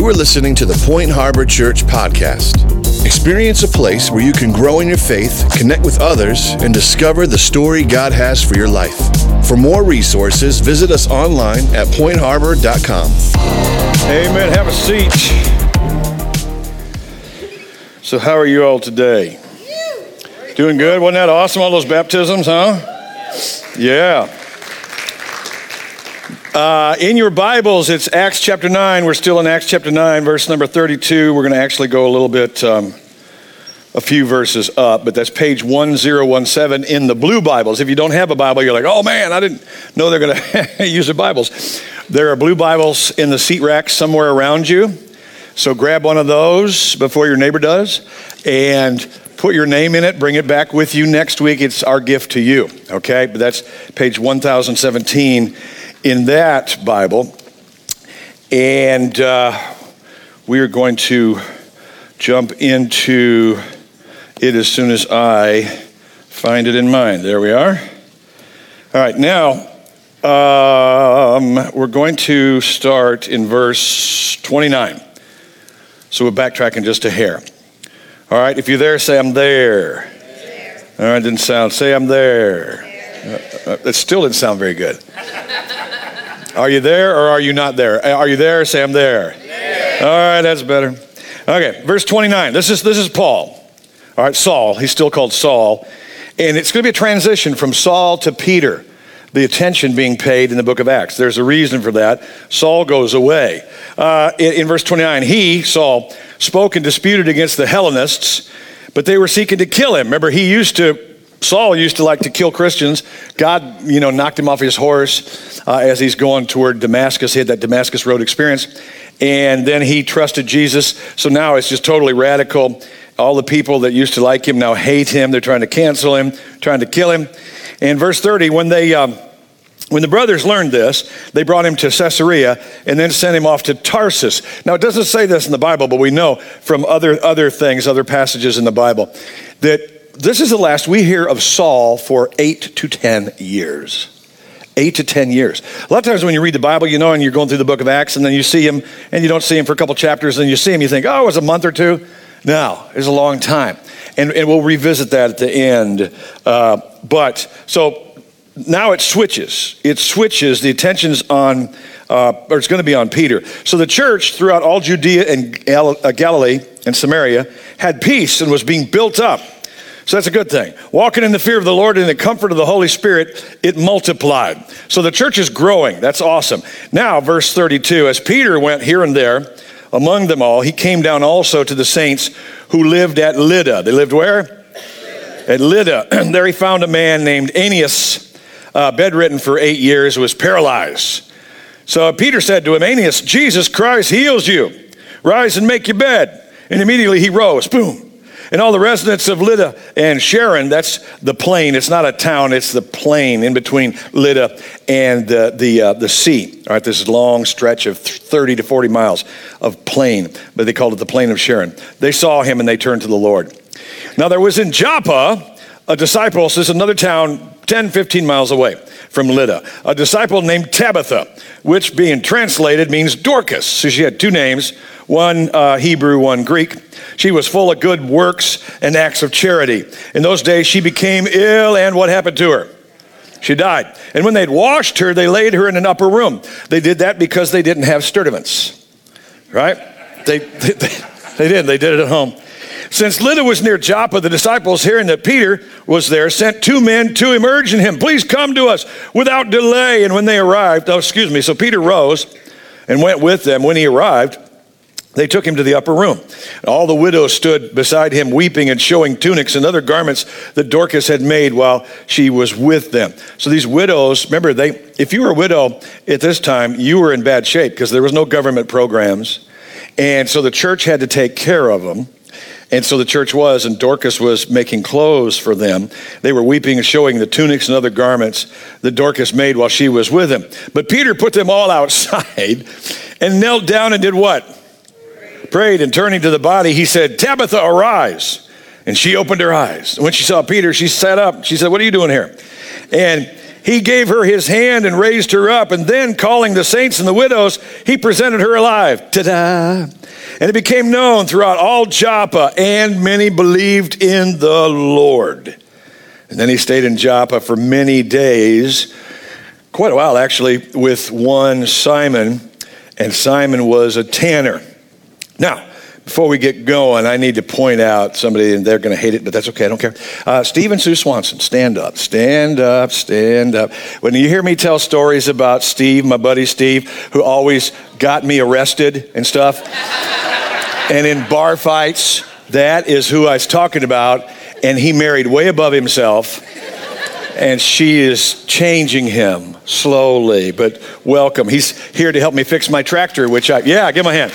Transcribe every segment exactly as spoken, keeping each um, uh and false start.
You are listening to the Point Harbor Church podcast. Experience a place where you can grow in your faith, connect with others, and discover the story God has for your life. For more resources, visit us online at point harbor dot com. Amen. Have a seat. So how are you all today? Doing good? Wasn't that awesome, all those baptisms, huh? Yeah. Uh, in your Bibles, it's Acts chapter nine. We're still in Acts chapter nine, verse number thirty-two. We're going to actually go a little bit, um, a few verses up, but that's page one thousand seventeen in the blue Bibles. If you don't have a Bible, you're like, oh man, I didn't know they're going to use their Bibles. There are blue Bibles in the seat rack somewhere around you. So grab one of those before your neighbor does and put your name in it. Bring it back with you next week. It's our gift to you, okay? But that's page one thousand seventeen in that Bible. And uh, we are going to jump into it as soon as I find it in mine. There we are. All right, now um, we're going to start in verse twenty-nine. So we're backtracking just a hair. All right, if you're there, say, I'm there. there. All right, didn't sound, say, I'm there. there. Uh, uh, it still didn't sound very good. Are you there or are you not there? Are you there? Say, I'm there. there. All right, that's better. Okay, verse twenty-nine. This is, this is Paul. All right, Saul. He's still called Saul. And it's going to be a transition from Saul to Peter. The attention being paid in the book of Acts. There's a reason for that. Saul goes away. Uh, in, in verse twenty-nine, he, Saul, spoke and disputed against the Hellenists, but they were seeking to kill him. Remember, he used to, Saul used to like to kill Christians. God, you know, knocked him off his horse uh, as he's going toward Damascus. He had that Damascus Road experience. And then he trusted Jesus. So now it's just totally radical. All the people that used to like him now hate him. They're trying to cancel him, trying to kill him. In verse thirty, when they, um, when the brothers learned this, they brought him to Caesarea and then sent him off to Tarsus. Now, it doesn't say this in the Bible, but we know from other, other things, other passages in the Bible, that this is the last we hear of Saul for eight to ten years. Eight to ten years. A lot of times when you read the Bible, you know, and you're going through the book of Acts, and then you see him, and you don't see him for a couple chapters, and you see him, you think, oh, it was a month or two. No, it was a long time. And, and we'll revisit that at the end. Uh, but, so now it switches. It switches. The attention's on, uh, or it's going to be on Peter. So the church throughout all Judea and Gal- uh, Galilee and Samaria had peace and was being built up. So that's a good thing. Walking in the fear of the Lord and the comfort of the Holy Spirit, it multiplied. So the church is growing. That's awesome. Now, verse thirty-two, as Peter went here and there among them all, he came down also to the saints who lived at Lydda. They lived where? At Lydda. There he found a man named Aeneas, uh, bedridden for eight years, was paralyzed. So Peter said to him, Aeneas, Jesus Christ heals you. Rise and make your bed. And immediately he rose. Boom. And all the residents of Lydda and Sharon, that's the plain. It's not a town, it's the plain in between Lydda and the the, uh, the sea. All right, this long stretch of thirty to forty miles of plain, but they called it the plain of Sharon. They saw him and they turned to the Lord. Now there was in Joppa a disciple, so this is another town ten, fifteen miles away from Lydda, a disciple named Tabitha, which being translated means Dorcas. So she had two names, one uh, Hebrew, one Greek. She was full of good works and acts of charity. In those days, she became ill, and what happened to her? She died. And when they'd washed her, they laid her in an upper room. They did that because they didn't have sturdivants, right? They, they, they did. They did it at home. Since Lydda was near Joppa, the disciples, hearing that Peter was there, sent two men to him, urging him, please come to us without delay. And when they arrived, oh, excuse me, so Peter rose and went with them. When he arrived, they took him to the upper room. All the widows stood beside him, weeping and showing tunics and other garments that Dorcas had made while she was with them. So these widows, remember, they if you were a widow at this time, you were in bad shape because there was no government programs. And so the church had to take care of them. And so the church was, and Dorcas was making clothes for them. They were weeping and showing the tunics and other garments that Dorcas made while she was with him. But Peter put them all outside and knelt down and did what? Prayed. Prayed, and turning to the body, he said, Tabitha, arise. And she opened her eyes. When she saw Peter, she sat up. She said, what are you doing here? And He gave her his hand and raised her up, and then calling the saints and the widows, he presented her alive. Ta-da! And it became known throughout all Joppa, and many believed in the Lord. And then he stayed in Joppa for many days, quite a while actually, with one Simon, and Simon was a tanner. Now, before we get going, I need to point out somebody, and they're going to hate it, but that's okay, I don't care. Uh, Steve and Sue Swanson, stand up, stand up, stand up. When you hear me tell stories about Steve, my buddy Steve, who always got me arrested and stuff, and in bar fights, that is who I was talking about, and he married way above himself, and she is changing him slowly, but welcome. He's here to help me fix my tractor, which I, yeah, give him a hand.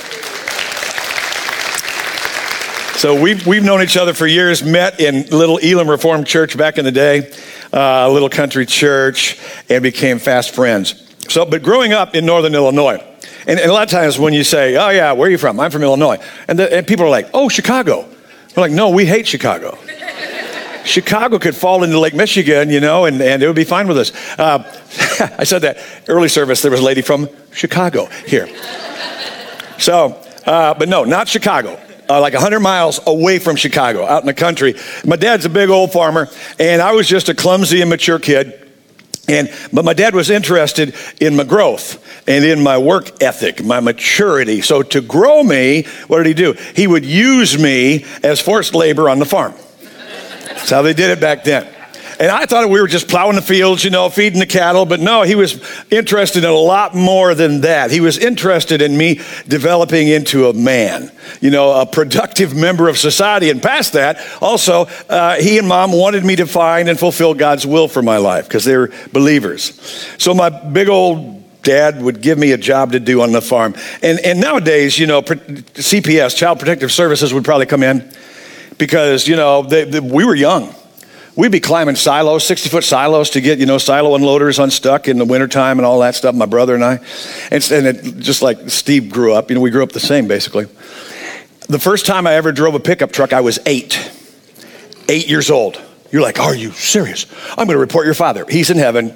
So we've, we've known each other for years, met in Little Elam Reformed Church back in the day, uh, a little country church, and became fast friends. So, but growing up in Northern Illinois, and, and a lot of times when you say, oh yeah, where are you from? I'm from Illinois. And, the, and people are like, oh, Chicago. We're like, no, we hate Chicago. Chicago could fall into Lake Michigan, you know, and, and it would be fine with us. Uh, I said that early service, there was a lady from Chicago here. So, uh, but no, not Chicago. Uh, like one hundred miles away from Chicago, out in the country. My dad's a big old farmer, and I was just a clumsy, immature kid. And but my dad was interested in my growth and in my work ethic, my maturity. So to grow me, what did he do? He would use me as forced labor on the farm. That's how they did it back then. And I thought we were just plowing the fields, you know, feeding the cattle. But no, he was interested in a lot more than that. He was interested in me developing into a man, you know, a productive member of society. And past that, also, uh, he and Mom wanted me to find and fulfill God's will for my life because they were believers. So my big old dad would give me a job to do on the farm. And, and nowadays, you know, C P S, Child Protective Services, would probably come in because, you know, they, they, we were young. We'd be climbing silos, sixty-foot silos to get, you know, silo unloaders unstuck in the wintertime and all that stuff, my brother and I. And, and it, just like Steve grew up, you know, we grew up the same, basically. The first time I ever drove a pickup truck, I was eight. Eight years old. You're like, are you serious? I'm going to report your father. He's in heaven.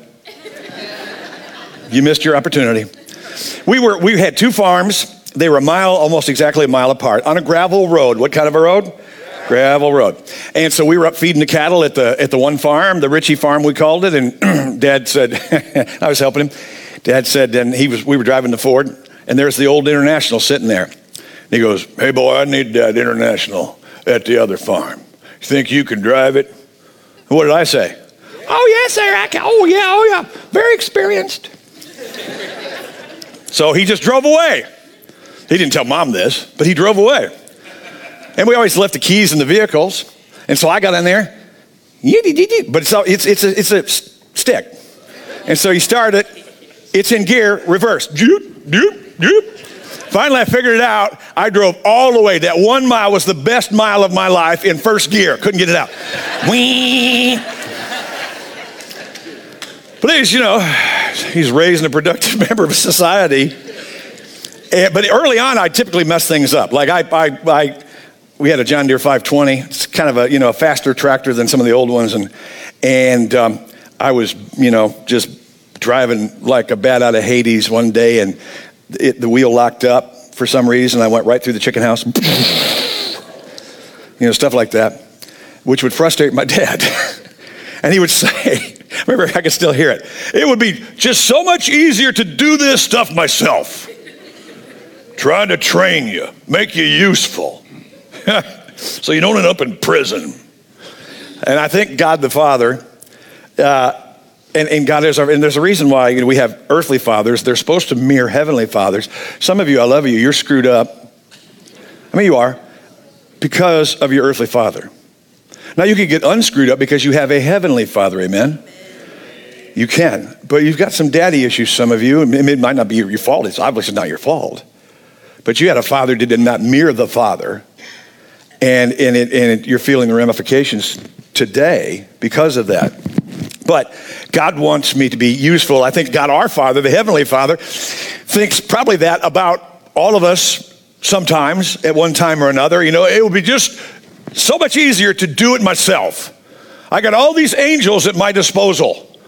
You missed your opportunity. We were, we had two farms. They were a mile, almost exactly a mile apart, on a gravel road. What kind of a road? Gravel road. And so we were up feeding the cattle at the at the one farm, the Ritchie farm we called it, and Dad said, I was helping him. Dad said, and he was we were driving the Ford, and there's the old International sitting there. And he goes, hey boy, I need that International at the other farm. You think you can drive it? And what did I say? Oh yes, sir, I can. Oh yeah, oh yeah, very experienced. So he just drove away. He didn't tell Mom this, but he drove away. And we always left the keys in the vehicles. And so I got in there, but it's, it's, it's, a, it's a stick. And so you start it, it's in gear, reverse. Finally, I figured it out. I drove all the way. That one mile was the best mile of my life in first gear. Couldn't get it out. Whee! Please, you know, he's raising a productive member of society. And, but early on, I typically mess things up. Like I, I, I we had a John Deere five twenty. It's kind of a, you know, a faster tractor than some of the old ones. And, and um, I was, you know, just driving like a bat out of Hades one day, and it, the wheel locked up for some reason. I went right through the chicken house. You know, stuff like that, which would frustrate my dad. And he would say, remember, I can still hear it. It would be just so much easier to do this stuff myself. Trying to train you, make you useful. So you don't end up in prison. And I think God the Father, uh, and, and God is our, and there's a reason why, you know, we have earthly fathers. They're supposed to mirror heavenly fathers. Some of you, I love you, you're screwed up. I mean, you are, because of your earthly father. Now you can get unscrewed up because you have a heavenly father, amen? You can, but you've got some daddy issues, some of you, and it might not be your fault. It's obviously not your fault. But you had a father that did not mirror the father, and, and, it, and it, you're feeling the ramifications today because of that. But God wants me to be useful. I think God, our Father, the Heavenly Father, thinks probably that about all of us sometimes at one time or another. You know, it would be just so much easier to do it myself. I got all these angels at my disposal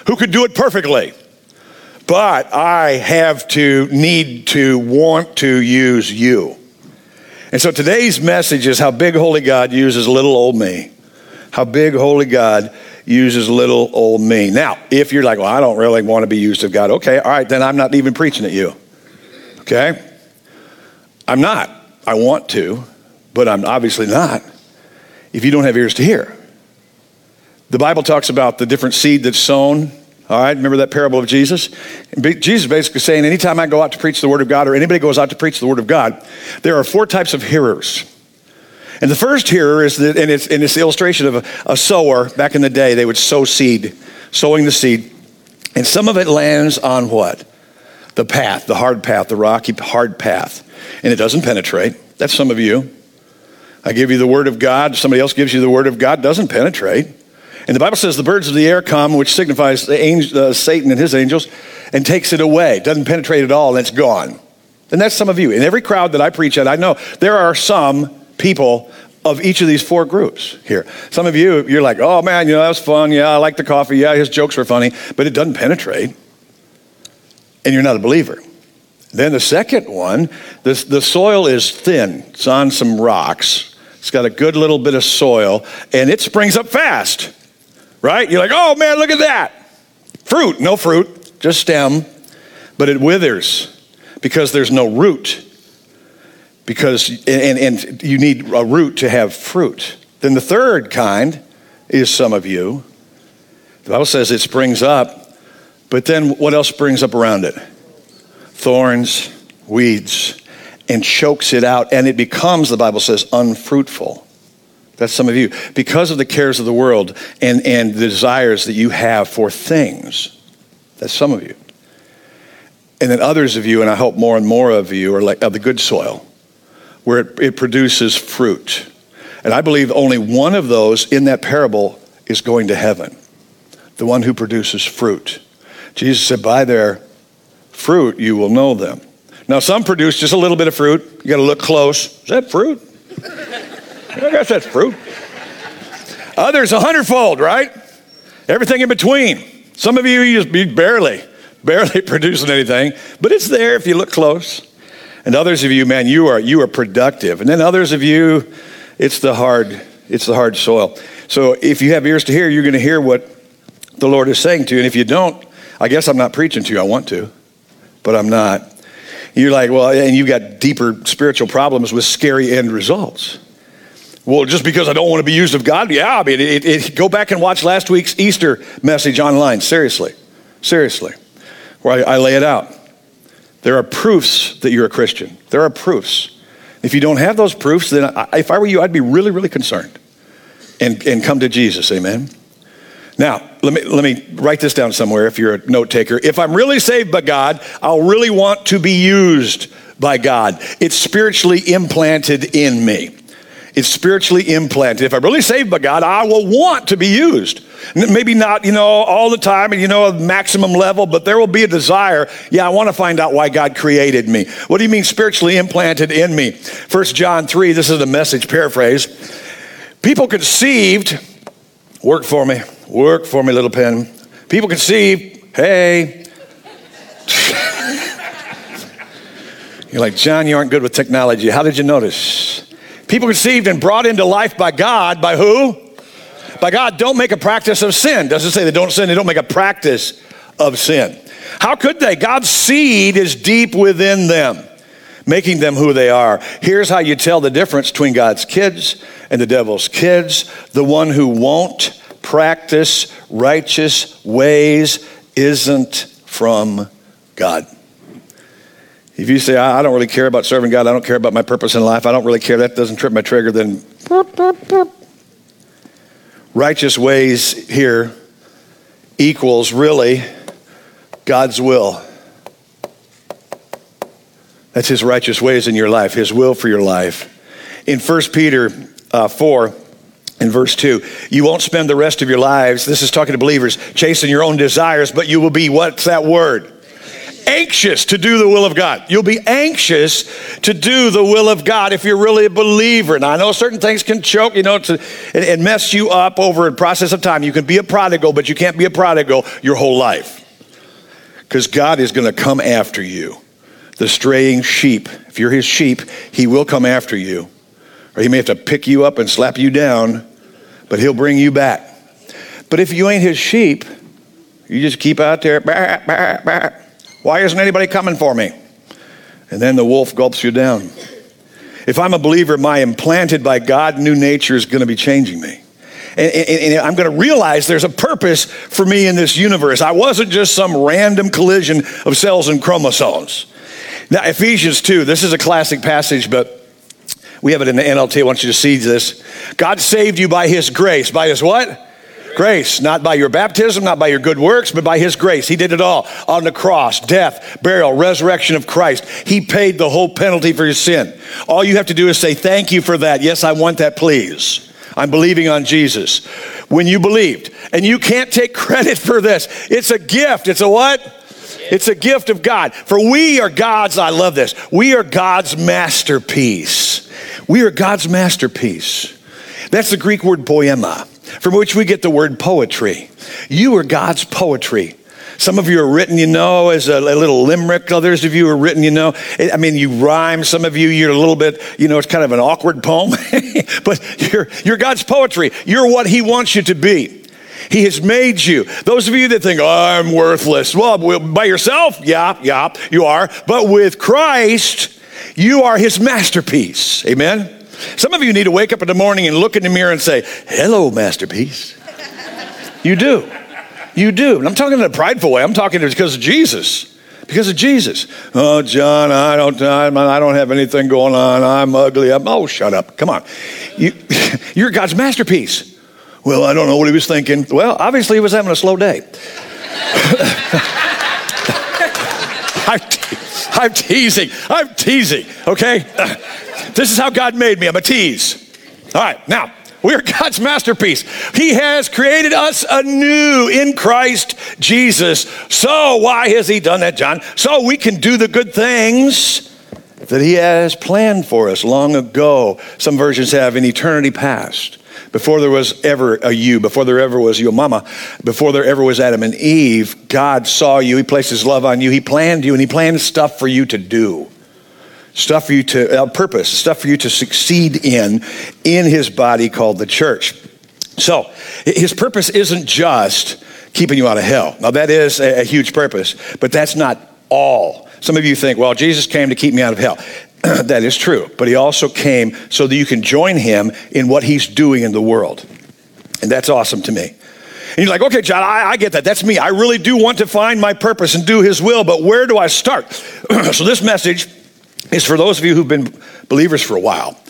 who could do it perfectly. But I have to, need to, want to use you. And so today's message is how big holy God uses little old me. How big holy God uses little old me. Now, if you're like, well, I don't really want to be used of God. Okay, all right, then I'm not even preaching at you. Okay? I'm not. I want to, but I'm obviously not if you don't have ears to hear. The Bible talks about the different seed that's sown. All right, remember that parable of Jesus? Jesus basically saying, anytime I go out to preach the word of God, or anybody goes out to preach the word of God, there are four types of hearers. And the first hearer is, the, and, it's, and it's the illustration of a, a sower. Back in the day, they would sow seed, sowing the seed. And some of it lands on what? The path, the hard path, the rocky, hard path. And it doesn't penetrate. That's some of you. I give you the word of God. Somebody else gives you the word of God. Doesn't penetrate. And the Bible says the birds of the air come, which signifies the angel, uh, Satan and his angels, and takes it away. Doesn't penetrate at all, and it's gone. And that's some of you. In every crowd that I preach at, I know there are some people of each of these four groups here. Some of you, you're like, oh man, you know, that was fun. Yeah, I like the coffee. Yeah, his jokes were funny. But it doesn't penetrate. And you're not a believer. Then the second one, this, the soil is thin. It's on some rocks. It's got a good little bit of soil, and it springs up fast. Right? You're like, oh man, look at that. Fruit, no fruit, just stem. But it withers because there's no root. Because, and, and you need a root to have fruit. Then the third kind is some of you. The Bible says it springs up, but then what else springs up around it? Thorns, weeds, and chokes it out. And it becomes, the Bible says, unfruitful. That's some of you. Because of the cares of the world and, and the desires that you have for things. That's some of you. And then others of you, and I hope more and more of you, are like of the good soil, where it, it produces fruit. And I believe only one of those in that parable is going to heaven. The one who produces fruit. Jesus said, by their fruit you will know them. Now some produce just a little bit of fruit. You got to look close. Is that fruit? I guess that's fruit. Others a hundredfold, right? Everything in between. Some of you, you just be barely, barely producing anything, but it's there if you look close. And others of you, man, you are you are productive. And then others of you, it's the hard, it's the hard soil. So if you have ears to hear, you're going to hear what the Lord is saying to you. And if you don't, I guess I'm not preaching to you. I want to, but I'm not. You're like, well, and you've got deeper spiritual problems with scary end results. Well, just because I don't want to be used of God? Yeah, I mean, it, it, go back and watch last week's Easter message online. Seriously. Seriously. Where I, I lay it out. There are proofs that you're a Christian. There are proofs. If you don't have those proofs, then I, if I were you, I'd be really, really concerned. And, and come to Jesus, amen? Now, let me, let me write this down somewhere if you're a note taker. If I'm really saved by God, I'll really want to be used by God. It's spiritually implanted in me. It's spiritually implanted. If I'm really saved by God, I will want to be used. Maybe not, you know, all the time and, you know, a maximum level, but there will be a desire. Yeah, I want to find out why God created me. What do you mean spiritually implanted in me? First John three, this is the Message paraphrase. People conceived, work for me, work for me, little pen. People conceived, hey. You're like, John, you aren't good with technology. How did you notice? People conceived and brought into life by God. By who? By God. Don't make a practice of sin. Doesn't say they don't sin. They don't make a practice of sin. How could they? God's seed is deep within them, making them who they are. Here's how you tell the difference between God's kids and the devil's kids. The one who won't practice righteous ways isn't from God. If you say, I don't really care about serving God, I don't care about my purpose in life, I don't really care, that doesn't trip my trigger, then boop, boop, boop. Righteous ways here equals really God's will. That's his righteous ways in your life, his will for your life. In First Peter uh, four, in verse two, you won't spend the rest of your lives, this is talking to believers, chasing your own desires, but you will be, what's that word? anxious to do the will of God. You'll be anxious to do the will of God if you're really a believer. Now, I know certain things can choke, you know, to, and, and mess you up over a process of time. You can be a prodigal, but you can't be a prodigal your whole life. Because God is going to come after you. The straying sheep, if you're his sheep, he will come after you. Or he may have to pick you up and slap you down, but he'll bring you back. But if you ain't his sheep, you just keep out there, bah, bah, bah. Why isn't anybody coming for me? And then the wolf gulps you down. If I'm a believer, my implanted by God new nature is going to be changing me. And, and, and I'm going to realize there's a purpose for me in this universe. I wasn't just some random collision of cells and chromosomes. Now, Ephesians two, this is a classic passage, but we have it in the N L T. I want you to see this. God saved you by his grace. By his what? Grace. Not by your baptism, not by your good works, but by his grace. He did it all on the cross, death, burial, resurrection of Christ. He paid the whole penalty for your sin. All you have to do is say, thank you for that. Yes, I want that, please. I'm believing on Jesus. When you believed, and you can't take credit for this. It's a gift. It's a what? It's a gift of God. For we are God's, I love this, we are God's masterpiece. We are God's masterpiece. That's the Greek word poema, from which we get the word poetry. You are God's poetry. Some of you are written, you know, as a, a little limerick. Others of you are written, you know. I mean, you rhyme. Some of you, you're a little bit, you know, it's kind of an awkward poem. But you're, you're God's poetry. You're what he wants you to be. He has made you. Those of you that think, oh, I'm worthless. Well, by yourself, yeah, yeah, you are. But with Christ, you are his masterpiece. Amen? Some of you need to wake up in the morning and look in the mirror and say, hello, masterpiece. You do. You do. And I'm talking in a prideful way. I'm talking because of Jesus. Because of Jesus. Oh, John, I don't, I don't have anything going on. I'm ugly. I'm, oh, shut up. Come on. You, you're God's masterpiece. Well, I don't know what he was thinking. Well, obviously he was having a slow day. I'm, te- I'm teasing. I'm teasing, okay? This is how God made me. I'm a tease. All right, now, we're God's masterpiece. He has created us anew in Christ Jesus. So why has he done that, John? So we can do the good things that he has planned for us long ago. Some versions have in eternity past. Before there was ever a you, before there ever was your mama, before there ever was Adam and Eve, God saw you, he placed his love on you, he planned you, and he planned stuff for you to do. Stuff for you to, uh, purpose, stuff for you to succeed in, in his body called the church. So, his purpose isn't just keeping you out of hell. Now that is a, a huge purpose, but that's not all. Some of you think, well, Jesus came to keep me out of hell. That is true, but he also came so that you can join him in what he's doing in the world. And that's awesome to me. And you're like, okay, John, I, I get that. That's me. I really do want to find my purpose and do his will, but where do I start? So this message is for those of you who've been believers for a while,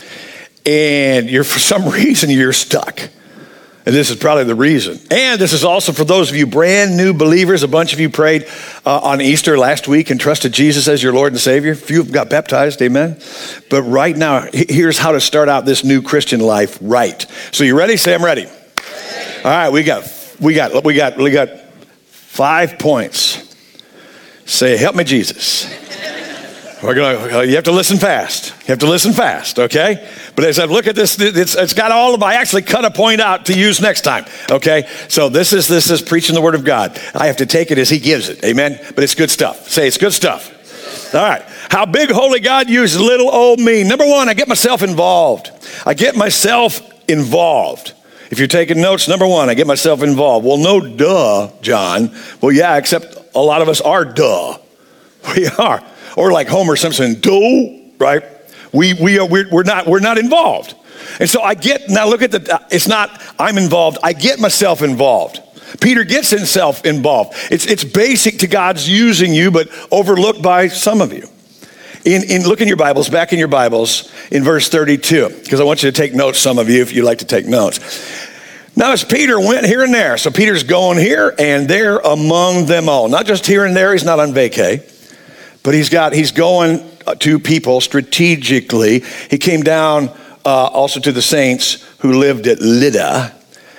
and you're, for some reason, you're stuck. And this is probably the reason. And this is also for those of you brand new believers. A bunch of you prayed uh, on Easter last week and trusted Jesus as your Lord and Savior. A few got baptized, amen? But right now, here's how to start out this new Christian life right. So you ready? Say, I'm ready. ready. All right, we got, we got, we got, we got five points. Say, help me, Jesus. We're gonna, you have to listen fast. You have to listen fast, okay? But as I look at this, it's, it's got all of, I actually cut a point out to use next time, okay? So this is this is preaching the word of God. I have to take it as he gives it, amen? But it's good stuff. Say, it's good stuff. All right. How big holy God uses little old me. Number one, I get myself involved. I get myself involved. If you're taking notes, number one, I get myself involved. Well, no duh, John. Well, yeah, except a lot of us are duh. We are. Or like Homer Simpson, do, right? We we are we're, we're not we're not involved. And so I get, now look at the, it's not I'm involved, I get myself involved. Peter gets himself involved. It's it's basic to God's using you, but overlooked by some of you. In in look in your Bibles, back in your Bibles, in verse thirty-two, because I want you to take notes, some of you, if you like to take notes. Now as Peter went here and there, so Peter's going here and there among them all. Not just here and there, he's not on vacay. But he's got, he's going to people strategically. He came down uh, also to the saints who lived at Lydda.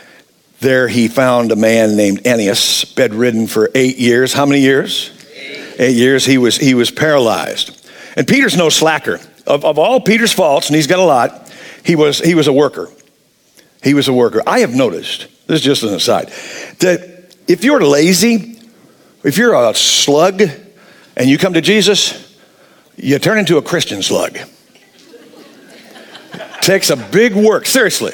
There he found a man named Aeneas, bedridden for eight years. How many years? Eight, Eight years he was he was paralyzed. And Peter's no slacker. Of, of all Peter's faults, and he's got a lot, he was he was a worker. He was a worker. I have noticed, this is just an aside, that if you're lazy, if you're a slug and you come to Jesus, you turn into a Christian slug. Takes a big work, seriously.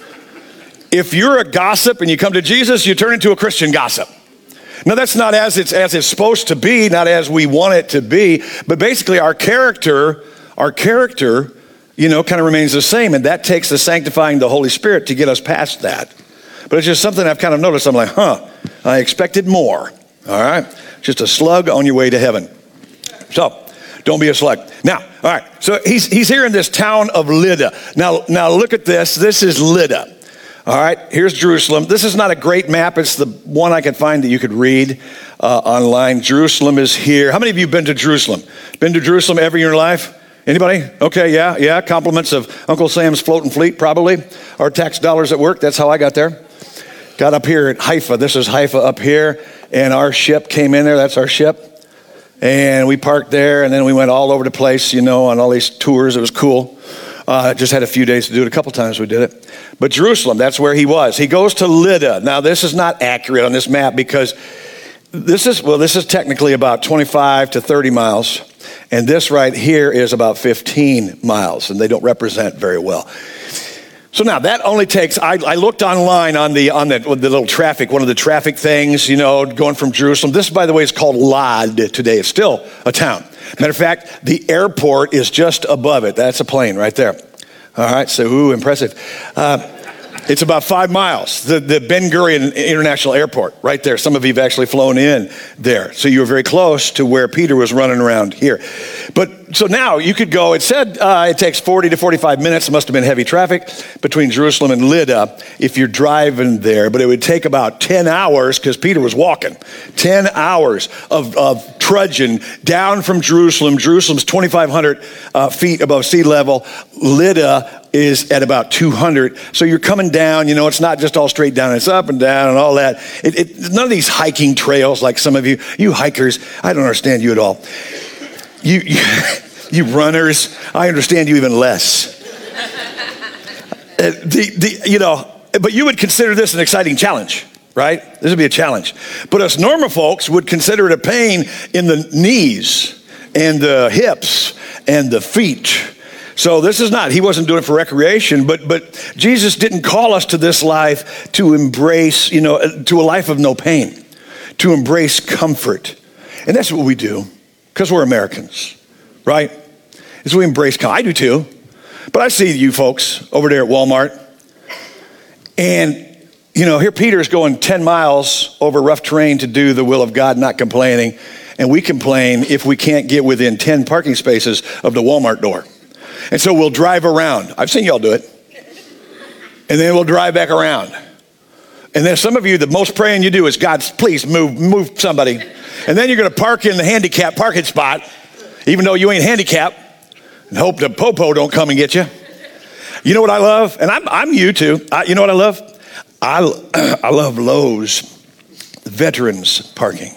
If you're a gossip and you come to Jesus, you turn into a Christian gossip. Now that's not as it's as it's supposed to be, not as we want it to be, but basically our character, our character, you know, kind of remains the same, and that takes the sanctifying the Holy Spirit to get us past that. But it's just something I've kind of noticed. I'm like, huh, I expected more. All right, just a slug on your way to heaven. So don't be a slug. Now, all right, so he's he's here in this town of Lydda. Now, now look at this. This is Lydda. All right, here's Jerusalem. This is not a great map. It's the one I could find that you could read uh, online. Jerusalem is here. How many of you have been to Jerusalem? Been to Jerusalem ever in your life? Anybody? Okay, yeah, yeah. Compliments of Uncle Sam's floating fleet, probably. Our tax dollars at work. That's how I got there. Got up here at Haifa. This is Haifa up here. And our ship came in there. That's our ship. And we parked there. And then we went all over the place, you know, on all these tours. It was cool. Uh, just had a few days to do it. A couple times we did it. But Jerusalem, that's where he was. He goes to Lydda. Now, this is not accurate on this map because this is, well, this is technically about twenty-five to thirty miles. And this right here is about fifteen miles. And they don't represent very well. So now that only takes, I, I looked online on the on the, the little traffic, one of the traffic things, you know, going from Jerusalem. This, by the way, is called Lod today. It's still a town. Matter of fact, the airport is just above it. That's a plane right there. All right, so ooh, impressive. Uh, it's about five miles, the, the Ben Gurion International Airport right there. Some of you have actually flown in there. So you were very close to where Peter was running around here. But so now you could go, it said uh, it takes forty to forty-five minutes. It must have been heavy traffic between Jerusalem and Lydda if you're driving there. But it would take about ten hours because Peter was walking. ten hours of, of trudging down from Jerusalem. Jerusalem's twenty-five hundred uh, feet above sea level. Lydda is at about two hundred. So you're coming down, you know, it's not just all straight down, it's up and down and all that. It, it, none of these hiking trails like some of you, you hikers, I don't understand you at all. You, you, you runners, I understand you even less. Uh, the, the, you know, but you would consider this an exciting challenge, right? This would be a challenge. But us normal folks would consider it a pain in the knees and the hips and the feet. So this is not, he wasn't doing it for recreation, but but Jesus didn't call us to this life to embrace, you know, to a life of no pain, to embrace comfort. And that's what we do, because we're Americans, right? Is we embrace comfort. I do too. But I see you folks over there at Walmart. And, you know, here Peter's going ten miles over rough terrain to do the will of God, not complaining. And we complain if we can't get within ten parking spaces of the Walmart door. And so we'll drive around. I've seen y'all do it. And then we'll drive back around. And then some of you, the most praying you do is, God, please move, move somebody. And then you're going to park in the handicapped parking spot, even though you ain't handicapped, and hope the popo don't come and get you. You know what I love? And I'm, I'm you too. I, you know what I love? I, I love Lowe's veterans parking.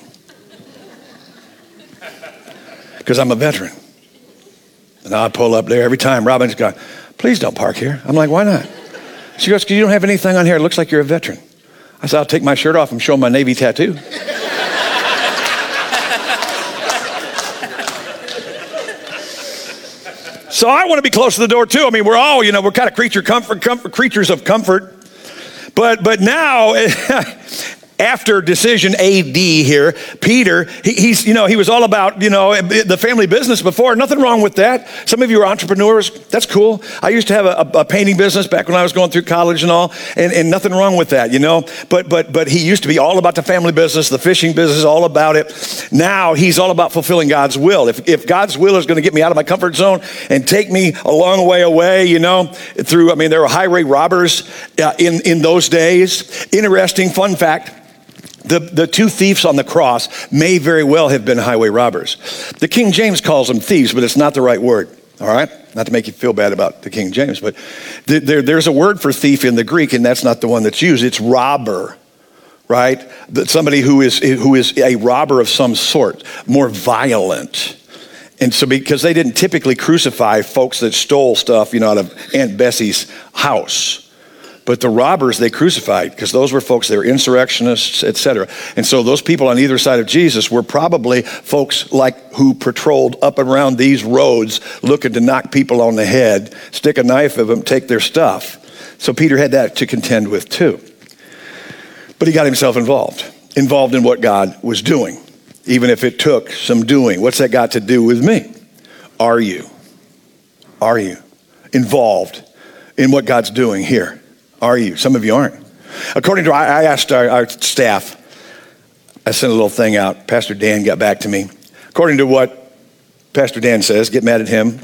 Because I'm a veteran. And I pull up there every time. Robin's going, please don't park here. I'm like, why not? She goes, because you don't have anything on here. It looks like you're a veteran. I said, I'll take my shirt off and show my Navy tattoo. So I want to be close to the door too. I mean, we're all, you know, we're kind of creature comfort, comfort creatures of comfort. But but now, after decision A D here, Peter, he, he's, you know, he was all about, you know, the family business before. Nothing wrong with that. Some of you are entrepreneurs. That's cool. I used to have a, a painting business back when I was going through college and all, and, and nothing wrong with that, you know. But but but he used to be all about the family business, the fishing business, all about it. Now he's all about fulfilling God's will. If if God's will is going to get me out of my comfort zone and take me a long way away, you know, through, I mean, there were highway robbers uh, in, in those days. Interesting fun fact. The, the two thieves on the cross may very well have been highway robbers. The King James calls them thieves, but it's not the right word, all right? Not to make you feel bad about the King James, but there, there's a word for thief in the Greek, and that's not the one that's used. It's robber, right? That somebody who is who is a robber of some sort, more violent. And so because they didn't typically crucify folks that stole stuff, you know, out of Aunt Bessie's house. But the robbers they crucified because those were folks, they were insurrectionists, et cetera. And so those people on either side of Jesus were probably folks like who patrolled up and around these roads looking to knock people on the head, stick a knife in them, take their stuff. So Peter had that to contend with too. But he got himself involved, involved in what God was doing, even if it took some doing. What's that got to do with me? Are you? Are you involved in what God's doing here? Are you? Some of you aren't. According to, I asked our, our staff, I sent a little thing out. Pastor Dan got back to me. According to what Pastor Dan says, get mad at him,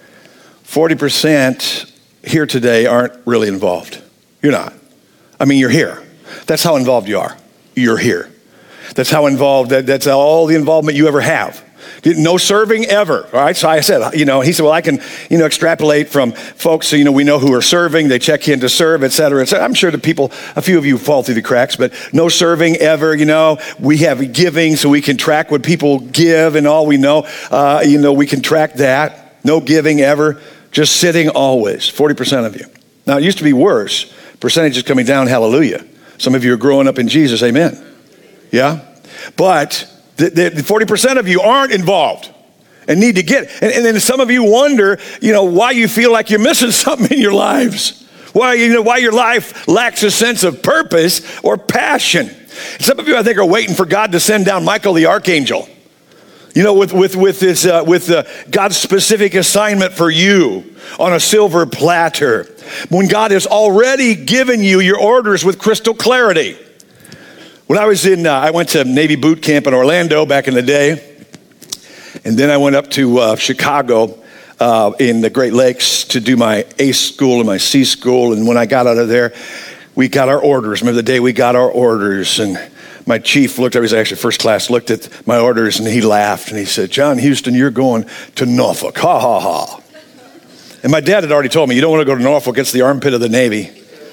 forty percent here today aren't really involved. You're not. I mean, you're here. That's how involved you are. You're here. That's how involved, that, that's all the involvement you ever have. No serving ever, all right? So I said, you know, he said, well, I can, you know, extrapolate from folks, you know, we know who are serving, they check in to serve, et cetera, et cetera. I'm sure the people, a few of you fall through the cracks, but no serving ever, you know. We have giving so we can track what people give and all we know, uh, you know, we can track that. No giving ever, just sitting always, forty percent of you. Now, it used to be worse. Percentage is coming down, hallelujah. Some of you are growing up in Jesus, amen. Yeah? But the, the forty percent of you aren't involved and need to get, and, and then some of you wonder, you know, why you feel like you're missing something in your lives. Why, you know, why your life lacks a sense of purpose or passion. Some of you, I think, are waiting for God to send down Michael the archangel. You know, with with with this uh, with uh, God's specific assignment for you on a silver platter, when God has already given you your orders with crystal clarity. When I was in, uh, I went to Navy boot camp in Orlando back in the day, and then I went up to uh, Chicago uh, in the Great Lakes to do my A school and my C school. And when I got out of there, we got our orders. Remember the day we got our orders, and my chief looked at, he was actually first class, looked at my orders and he laughed and he said, John Houston, you're going to Norfolk, ha ha ha. And my dad had already told me, you don't want to go to Norfolk, it's the armpit of the Navy.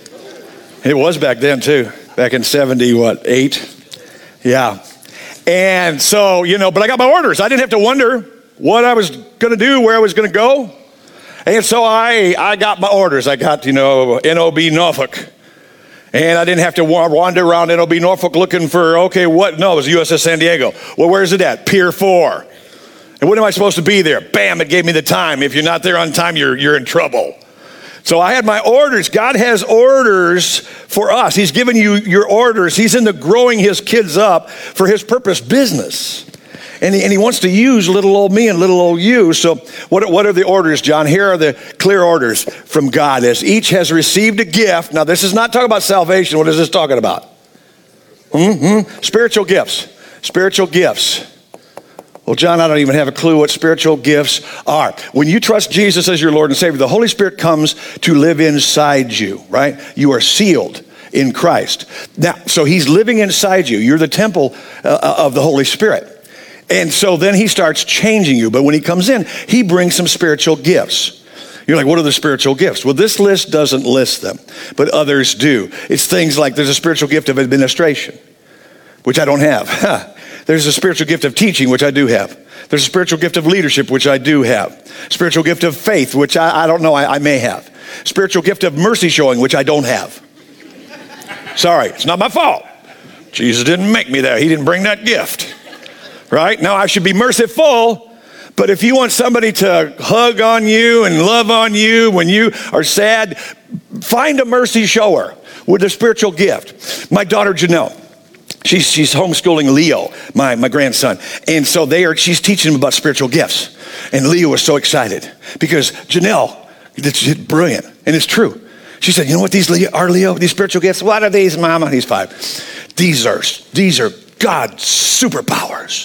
It was back then too, back in seventy, what, eight? Yeah. And so, you know, but I got my orders. I didn't have to wonder what I was going to do, where I was going to go. And so I, I got my orders. I got, you know, N O B Norfolk. And I didn't have to wander around N O B Norfolk looking for, okay, what? No, it was U S S San Diego. Well, where's it at? Pier four. And when am I supposed to be there? Bam, it gave me the time. If you're not there on time, you're, you're in trouble. So I had my orders. God has orders for us. He's given you your orders. He's into growing his kids up for his purpose business. And he, and he wants to use little old me and little old you. So what, what are the orders, John? Here are the clear orders from God. As each has received a gift. Now, this is not talking about salvation. What is this talking about? Mm-hmm. Spiritual gifts. Spiritual gifts. Well, John, I don't even have a clue what spiritual gifts are. When you trust Jesus as your Lord and Savior, the Holy Spirit comes to live inside you, right? You are sealed in Christ. Now, so he's living inside you. You're the temple uh, of the Holy Spirit. And so then he starts changing you. But when he comes in, he brings some spiritual gifts. You're like, what are the spiritual gifts? Well, this list doesn't list them, but others do. It's things like there's a spiritual gift of administration, which I don't have. There's a spiritual gift of teaching, which I do have. There's a spiritual gift of leadership, which I do have. Spiritual gift of faith, which I, I don't know, I, I may have. Spiritual gift of mercy showing, which I don't have. Sorry, it's not my fault. Jesus didn't make me there. He didn't bring that gift. Right? Now I should be merciful, but if you want somebody to hug on you and love on you when you are sad, find a mercy shower with a spiritual gift. My daughter Janelle, she's, she's homeschooling Leo, my, my grandson. And so they are, she's teaching him about spiritual gifts. And Leo was so excited because Janelle, it's brilliant and it's true. She said, you know what these are, Leo, these spiritual gifts? What are these, Mama? He's five. These are, these are God's superpowers.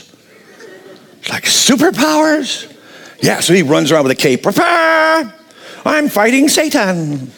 Like superpowers? Yeah, so he runs around with a cape. Prepare! I'm fighting Satan.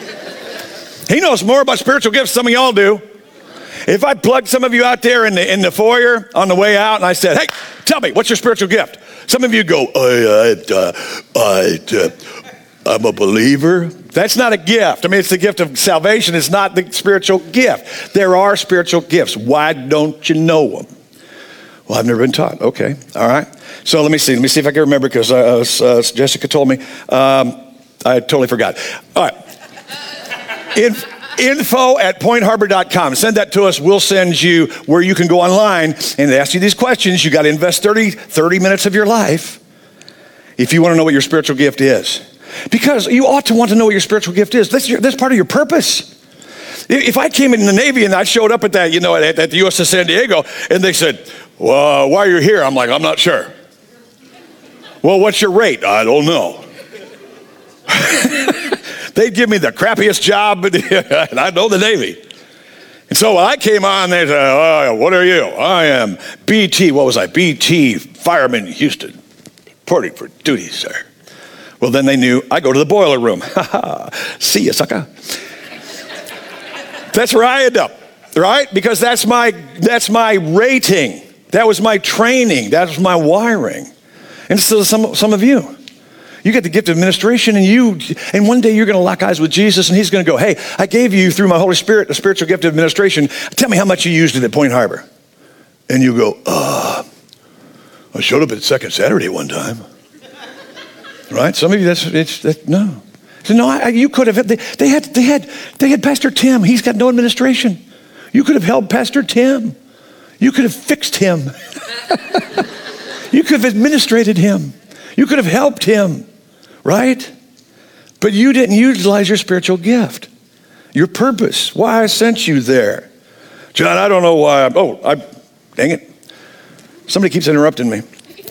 He knows more about spiritual gifts than some of y'all do. If I plugged some of you out there in the in the foyer on the way out and I said, hey, tell me, what's your spiritual gift? Some of you go, I, I, uh, I, uh, I'm a believer. That's not a gift. I mean, it's the gift of salvation. It's not the spiritual gift. There are spiritual gifts. Why don't you know them? Well, I've never been taught. Okay, all right. So let me see. Let me see if I can remember because uh, uh, Jessica told me. Um, I totally forgot. All right. In, info at point harbor dot com. Send that to us. We'll send you where you can go online and ask you these questions. You got to invest thirty, thirty minutes of your life if you want to know what your spiritual gift is. Because you ought to want to know what your spiritual gift is. That's, your, that's part of your purpose. If I came in the Navy and I showed up at that, you know, at, at the U S S San Diego, and they said, well, why are you here? I'm like, I'm not sure. Well, what's your rate? I don't know. They'd give me the crappiest job, and I know the Navy. And so when I came on, they said, oh, what are you? I am B T, what was I? B T Fireman Houston, reporting for duty, sir. Well, then they knew I go to the boiler room. See ya, sucker. That's where I end up, right? Because that's my that's my rating. That was my training. That was my wiring. And so some some of you, you get the gift of administration, and you and one day you're going to lock eyes with Jesus, and he's going to go, hey, I gave you through my Holy Spirit a spiritual gift of administration. Tell me how much you used it at Point Harbor. And you go, uh, I showed up at Second Saturday one time. Right? Some of you, that's it's that, no. So no, I, you could have. They, they had, they had, they had Pastor Tim. He's got no administration. You could have helped Pastor Tim. You could have fixed him. You could have administrated him. You could have helped him, right? But you didn't utilize your spiritual gift, your purpose. Why I sent you there, John. I don't know why. I'm, oh, I, dang it! Somebody keeps interrupting me.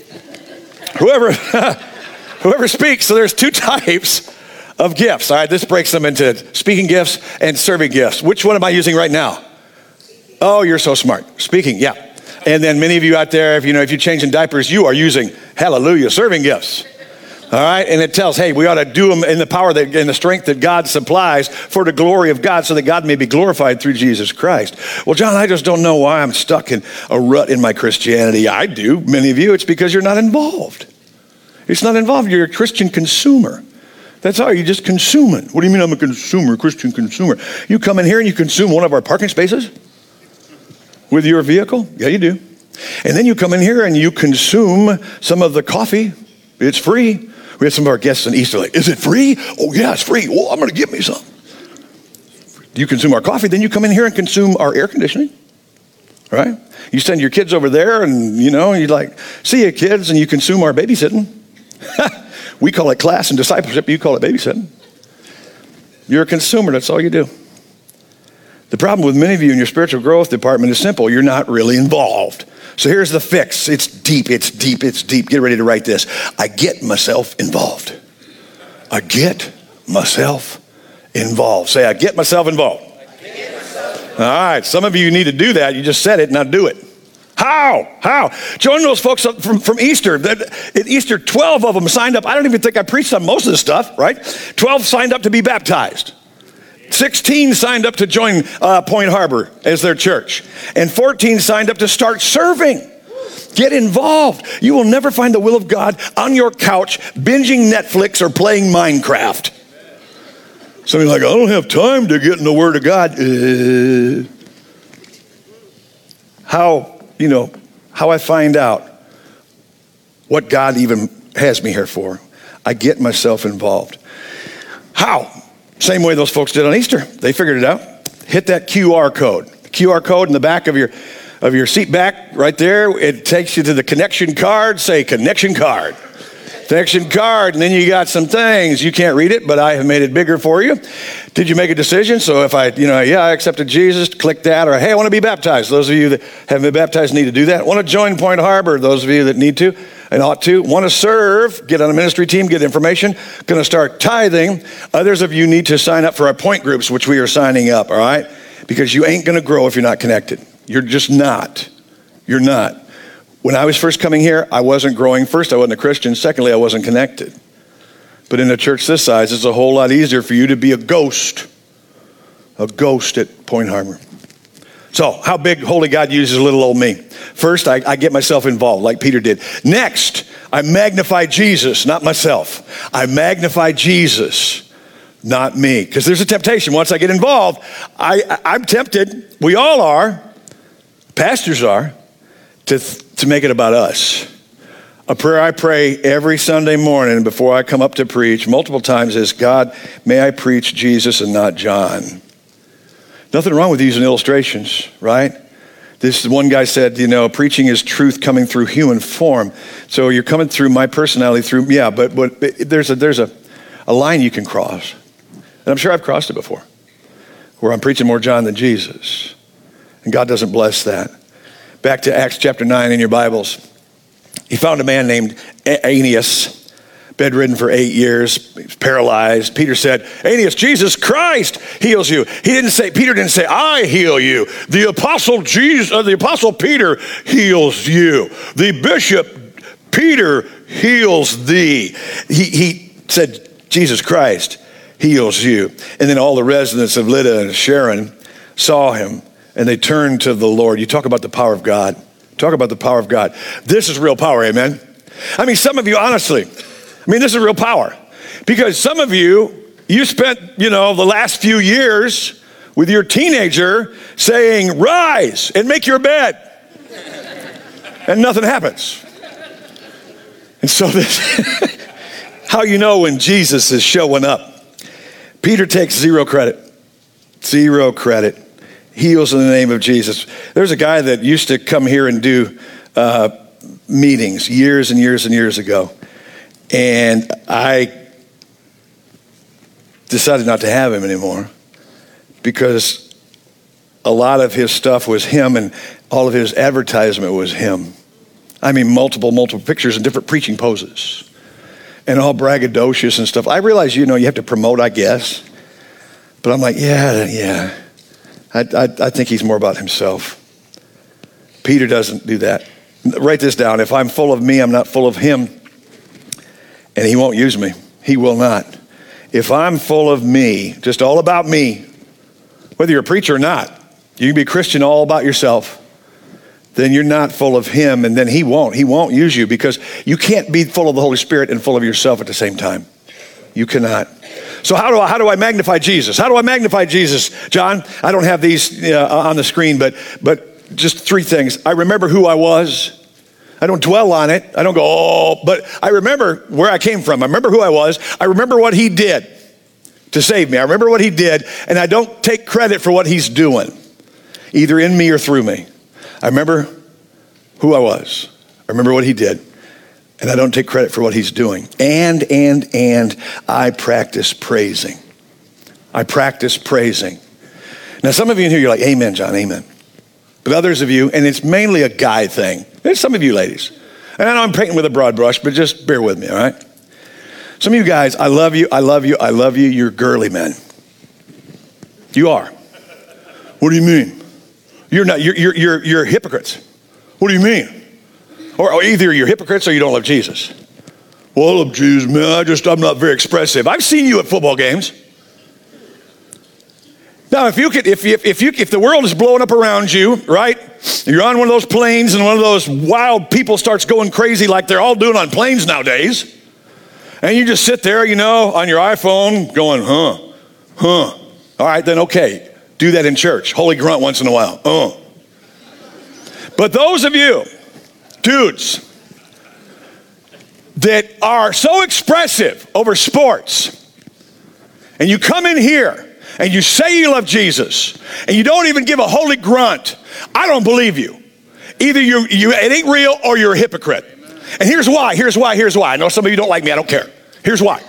Whoever, whoever speaks. So there's two types of gifts. All right, this breaks them into speaking gifts and serving gifts. Which one am I using right now? Oh, you're so smart. Speaking, yeah. And then many of you out there, if you know, if you're changing diapers, you are using, hallelujah, serving gifts. All right, and it tells, hey, we ought to do them in the power that, and the strength that God supplies for the glory of God so that God may be glorified through Jesus Christ. Well, John, I just don't know why I'm stuck in a rut in my Christianity. I do. Many of you, it's because you're not involved. It's not involved. You're a Christian consumer. That's all. You just consume it. What do you mean I'm a consumer, Christian consumer? You come in here and you consume one of our parking spaces with your vehicle? Yeah, you do. And then you come in here and you consume some of the coffee. It's free. We had some of our guests in Easter like, is it free? Oh, yeah, it's free. Well, I'm going to get me some. You consume our coffee. Then you come in here and consume our air conditioning, right? You send your kids over there and, you know, you like, see you kids, and you consume our babysitting. We call it class and discipleship. You call it babysitting. You're a consumer. That's all you do. The problem with many of you in your spiritual growth department is simple. You're not really involved. So here's the fix. It's deep. It's deep. It's deep. Get ready to write this. I get myself involved. I get myself involved. Say, I get myself involved. I get myself involved. All right. Some of you need to do that. You just said it. Now do it. How? How? Join those folks from, from Easter. At Easter, twelve of them signed up. I don't even think I preached on most of this stuff, right? twelve signed up to be baptized. sixteen signed up to join uh, Point Harbor as their church. And fourteen signed up to start serving. Get involved. You will never find the will of God on your couch, binging Netflix or playing Minecraft. Somebody's like, I don't have time to get in the Word of God. Uh, how... You know, how I find out what God even has me here for. I get myself involved. How? Same way those folks did on Easter. They figured it out. Hit that Q R code. The Q R code in the back of your of your seat back right there. It takes you to the connection card. Say connection card. Connection card, and then you got some things. You can't read it, but I have made it bigger for you. Did you make a decision? So if I, you know, yeah, I accepted Jesus, click that, or hey, I want to be baptized. Those of you that haven't been baptized need to do that. Want to join Point Harbor? Those of you that need to and ought to. Want to serve? Get on a ministry team, get information. Going to start tithing. Others of you need to sign up for our point groups, which we are signing up, all right? Because you ain't going to grow if you're not connected. You're just not. You're not. When I was first coming here, I wasn't growing. First, I wasn't a Christian. Secondly, I wasn't connected. But in a church this size, it's a whole lot easier for you to be a ghost. A ghost at Point Harbor. So, how big Holy God uses little old me? First, I, I get myself involved like Peter did. Next, I magnify Jesus, not myself. I magnify Jesus, not me. Because there's a temptation. Once I get involved, I, I, I'm tempted, we all are, pastors are, to, to make it about us. A prayer I pray every Sunday morning before I come up to preach multiple times is, God, may I preach Jesus and not John. Nothing wrong with using illustrations, right? This one guy said, you know, preaching is truth coming through human form. So you're coming through my personality through, yeah, but, but there's a there's a, a line you can cross. And I'm sure I've crossed it before, where I'm preaching more John than Jesus. And God doesn't bless that. Back to Acts chapter nine in your Bibles. He found a man named Aeneas, bedridden for eight years, paralyzed. Peter said, Aeneas, Jesus Christ heals you. He didn't say, Peter didn't say, I heal you. The apostle Jesus, uh, the apostle Peter heals you. The bishop Peter heals thee. He, he said, Jesus Christ heals you. And then all the residents of Lydda and Sharon saw him and they turned to the Lord. You talk about the power of God. Talk about the power of God. This is real power, amen? I mean, some of you, honestly, I mean, this is real power. Because some of you, you spent, you know, the last few years with your teenager saying, rise and make your bed. And nothing happens. And so this, how you know when Jesus is showing up. Peter takes zero credit. Zero credit. Heals in the name of Jesus. There's a guy that used to come here and do uh, meetings years and years and years ago. And I decided not to have him anymore because a lot of his stuff was him and all of his advertisement was him. I mean, multiple, multiple pictures and different preaching poses and all braggadocious and stuff. I realize, you know, you have to promote, I guess. But I'm like, yeah, yeah. I, I, I think he's more about himself. Peter doesn't do that. Write this down. If I'm full of me, I'm not full of him. And he won't use me. He will not. If I'm full of me, just all about me, whether you're a preacher or not, you can be a Christian all about yourself, then you're not full of him, and then he won't. He won't use you because you can't be full of the Holy Spirit and full of yourself at the same time. You cannot. So how do I, how do I magnify Jesus? How do I magnify Jesus, John? I don't have these uh, on the screen, but but just three things. I remember who I was. I don't dwell on it. I don't go, oh, but I remember where I came from. I remember who I was. I remember what he did to save me. I remember what he did, and I don't take credit for what he's doing, either in me or through me. I remember who I was. I remember what he did. And I don't take credit for what he's doing. And, and, and I practice praising. I practice praising. Now, some of you in here, you're like, amen, John, amen. But others of you, and it's mainly a guy thing. There's some of you ladies. And I know I'm painting with a broad brush, but just bear with me, all right? Some of you guys, I love you, I love you, I love you. You're girly men. You are. What do you mean? You're not, you're, you're, you're, you're hypocrites. What do you mean? Or, or either you're hypocrites or you don't love Jesus. Well, I love Jesus, man. I just, I'm not very expressive. I've seen you at football games. Now, if you could, if if if you if the world is blowing up around you, right? You're on one of those planes and one of those wild people starts going crazy like they're all doing on planes nowadays. And you just sit there, you know, on your iPhone going, huh, huh. All right, then okay. Do that in church. Holy grunt once in a while. Uh. But those of you, dudes, that are so expressive over sports, and you come in here and you say you love Jesus, and you don't even give a holy grunt, I don't believe you. Either you, you it ain't real or you're a hypocrite. And here's why, here's why, here's why. I know some of you don't like me, I don't care. Here's why.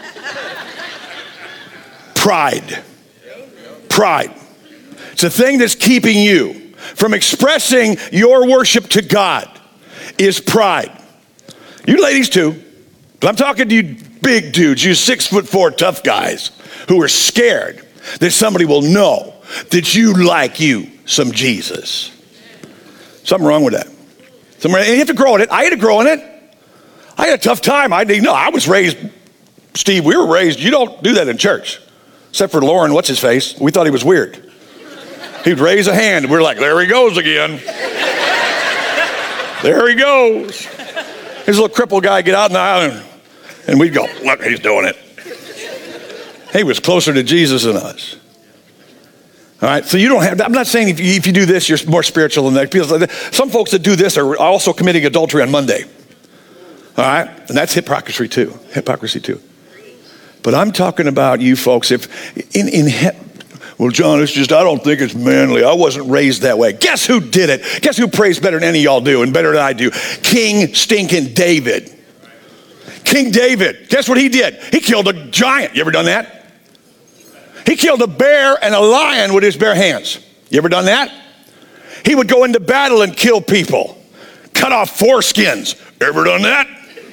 Pride. Pride. It's a thing that's keeping you from expressing your worship to God is pride. You ladies too, but I'm talking to you big dudes, you six foot four tough guys who are scared that somebody will know that you like you some Jesus. Something wrong with that. Something, and you have to grow in it. I had to grow in it. I had a tough time. I didn't know. I was raised, Steve, we were raised, you don't do that in church. Except for Lauren, what's his face? We thought he was weird. He'd raise a hand. We we're like, there he goes again. There he goes. This little crippled guy get out in the aisle, and, and we'd go, look, he's doing it. He was closer to Jesus than us. All right, so you don't have, I'm not saying if you, if you do this, you're more spiritual than that. Some folks that do this are also committing adultery on Monday. All right, and that's hypocrisy too, hypocrisy too. But I'm talking about you folks, if in, in he, well, John, it's just, I don't think it's manly. I wasn't raised that way. Guess who did it? Guess who prays better than any of y'all do and better than I do? King stinking David. King David, guess what he did? He killed a giant. You ever done that? He killed a bear and a lion with his bare hands. You ever done that? He would go into battle and kill people. Cut off foreskins. Ever done that?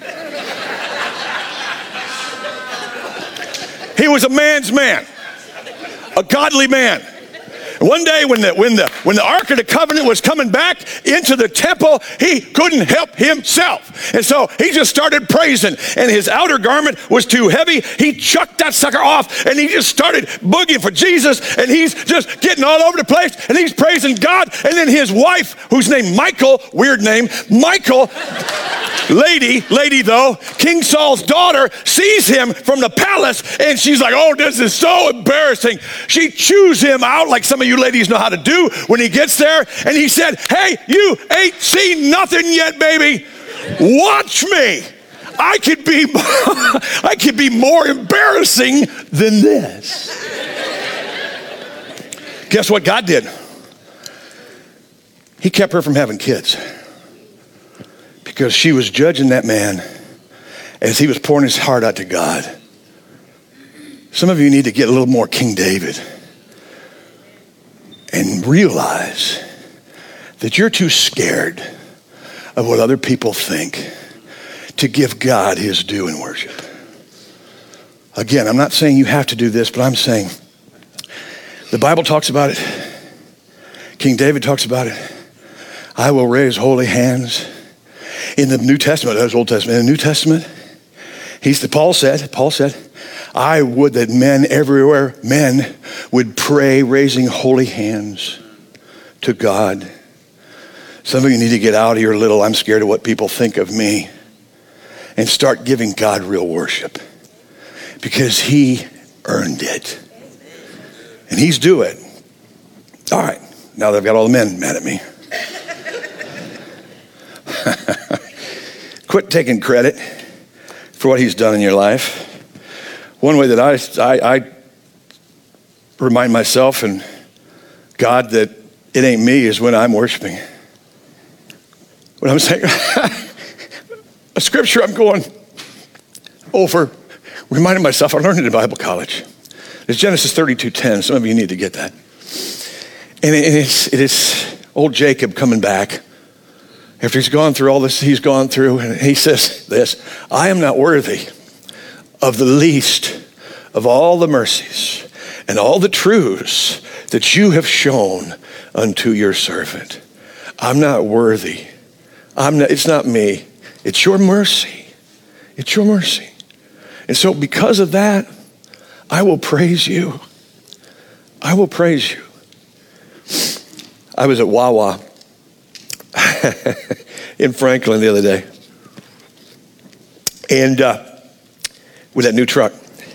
He was a man's man. A godly man. One day when the, when, the, when the Ark of the Covenant was coming back into the temple, he couldn't help himself. And so he just started praising, and his outer garment was too heavy. He chucked that sucker off, and he just started boogieing for Jesus, and he's just getting all over the place, and he's praising God. And then his wife, who's named Michal, weird name, Michal, lady, lady though, King Saul's daughter, sees him from the palace, and she's like, oh, this is so embarrassing. She chews him out like some of you ladies know how to do when he gets there. And he said, hey, you ain't seen nothing yet, baby. Watch me. I could be, I could be more embarrassing than this. Guess what God did? He kept her from having kids because she was judging that man as he was pouring his heart out to God. Some of you need to get a little more King David and realize that you're too scared of what other people think to give God his due in worship. Again, I'm not saying you have to do this, but I'm saying the Bible talks about it. King David talks about it. I will raise holy hands. In the New Testament, that's Old Testament. In the New Testament, he's the Paul said, Paul said, I would that men everywhere, men would pray raising holy hands to God. Some of you need to get out of your little, I'm scared of what people think of me, and start giving God real worship because he earned it. And he's due it. All right, now that I've got all the men mad at me. Quit taking credit for what he's done in your life. One way that I, I, I remind myself and God that it ain't me is when I'm worshiping. When I'm saying a scripture I'm going over, reminding myself, I learned it in Bible college. It's Genesis thirty-two ten. Some of you need to get that. And it is, it is old Jacob coming back after he's gone through all this he's gone through, and he says this, I am not worthy of the least of all the mercies and all the truths that you have shown unto your servant. I'm not worthy. I'm not, it's not me. It's your mercy. It's your mercy. And so because of that, I will praise you. I will praise you. I was at Wawa in Franklin the other day. And uh, with that new truck,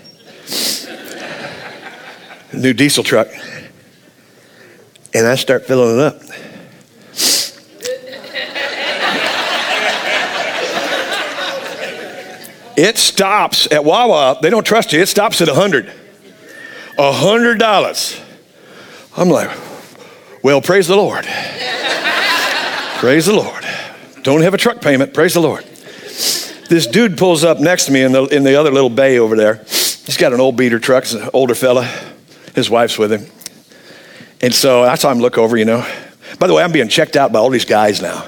new diesel truck, and I start filling it up. It stops at Wawa. They don't trust you. It stops at a hundred, a hundred dollars. I'm like, well, praise the Lord. Praise the Lord. Don't have a truck payment. Praise the Lord. This dude pulls up next to me in the in the other little bay over there. He's got an old beater truck. It's an older fella. His wife's with him. And so I saw him look over, you know. By the way, I'm being checked out by all these guys now.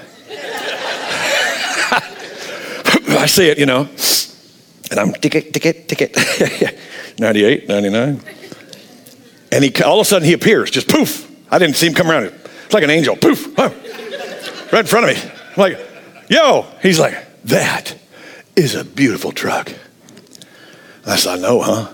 I see it, you know. And I'm ticket, ticket, ticket. ninety-eight, ninety-nine. And he all of a sudden he appears, just poof. I didn't see him come around. It's like an angel, poof. Oh, right in front of me. I'm like, yo. He's like, that is a beautiful truck. I said, I know, huh?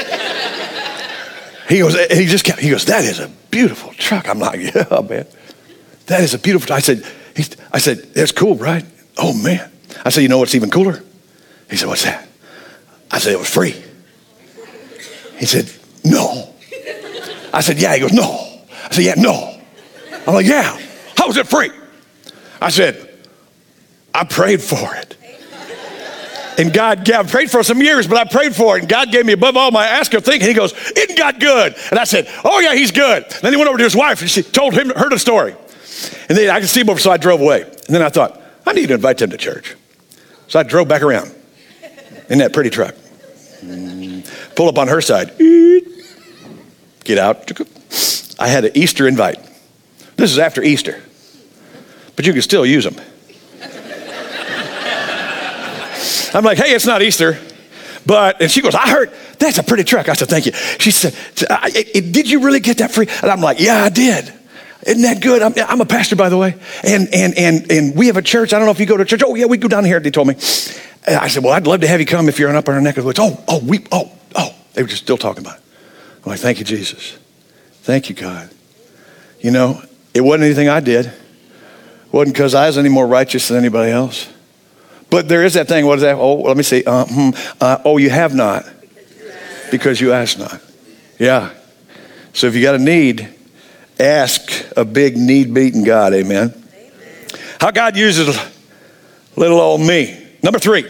He goes, he just kept, he goes, that is a beautiful truck. I'm like, yeah, man. That is a beautiful truck. I said, he's, I said, that's cool, right? Oh, man. I I said, you know what's even cooler? He said, what's that? I said, it was free. He said, no. I said, yeah. He goes, no. I said, yeah, no. I'm like, yeah. How was it free? I said, I prayed for it. And God, yeah, I prayed for it some years, but I prayed for it. And God gave me above all my ask or think. And he goes, isn't God good? And I said, oh yeah, he's good. And then he went over to his wife and she told him, her the story. And then I could see him over, so I drove away. And then I thought, I need to invite them to church. So I drove back around in that pretty truck. Pull up on her side. Get out. I had an Easter invite. This is after Easter. But you can still use them. I'm like, hey, it's not Easter. But, and she goes, I heard, that's a pretty truck. I said, thank you. She said, did you really get that free? And I'm like, yeah, I did. Isn't that good? I'm, I'm a pastor, by the way. And, and, and, and we have a church. I don't know if you go to church. Oh, yeah, we go down here, they told me. And I said, well, I'd love to have you come if you're up on our neck of the woods. Oh, oh, we, oh, oh. They were just still talking about it. I'm like, thank you, Jesus. Thank you, God. You know, it wasn't anything I did. It wasn't because I was any more righteous than anybody else. But there is that thing, what is that? Oh, let me see. Uh, hmm, uh, oh, you have not because you ask not. Yeah. So if you got a need, ask a big need-beaten God, amen? Amen. How God uses little old me. Number three,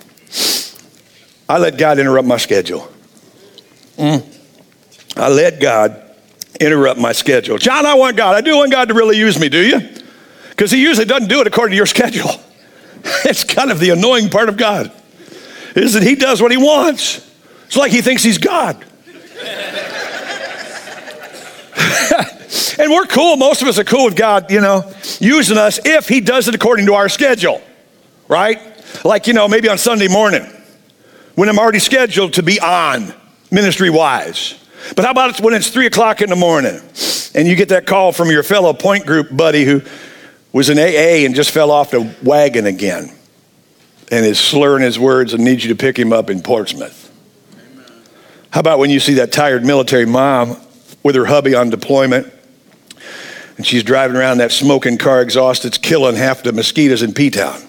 I let God interrupt my schedule. Mm. I let God interrupt my schedule. John, I want God. I do want God to really use me, do you? Because he usually doesn't do it according to your schedule. It's kind of the annoying part of God, is that he does what he wants. It's like he thinks he's God. And we're cool. Most of us are cool with God, you know, using us if he does it according to our schedule, right? Like, you know, maybe on Sunday morning when I'm already scheduled to be on ministry-wise. But how about when it's three o'clock in the morning and you get that call from your fellow point group buddy who was in A A and just fell off the wagon again and is slurring his words and needs you to pick him up in Portsmouth? Amen. How about when you see that tired military mom with her hubby on deployment and she's driving around that smoking car exhaust that's killing half the mosquitoes in P-Town?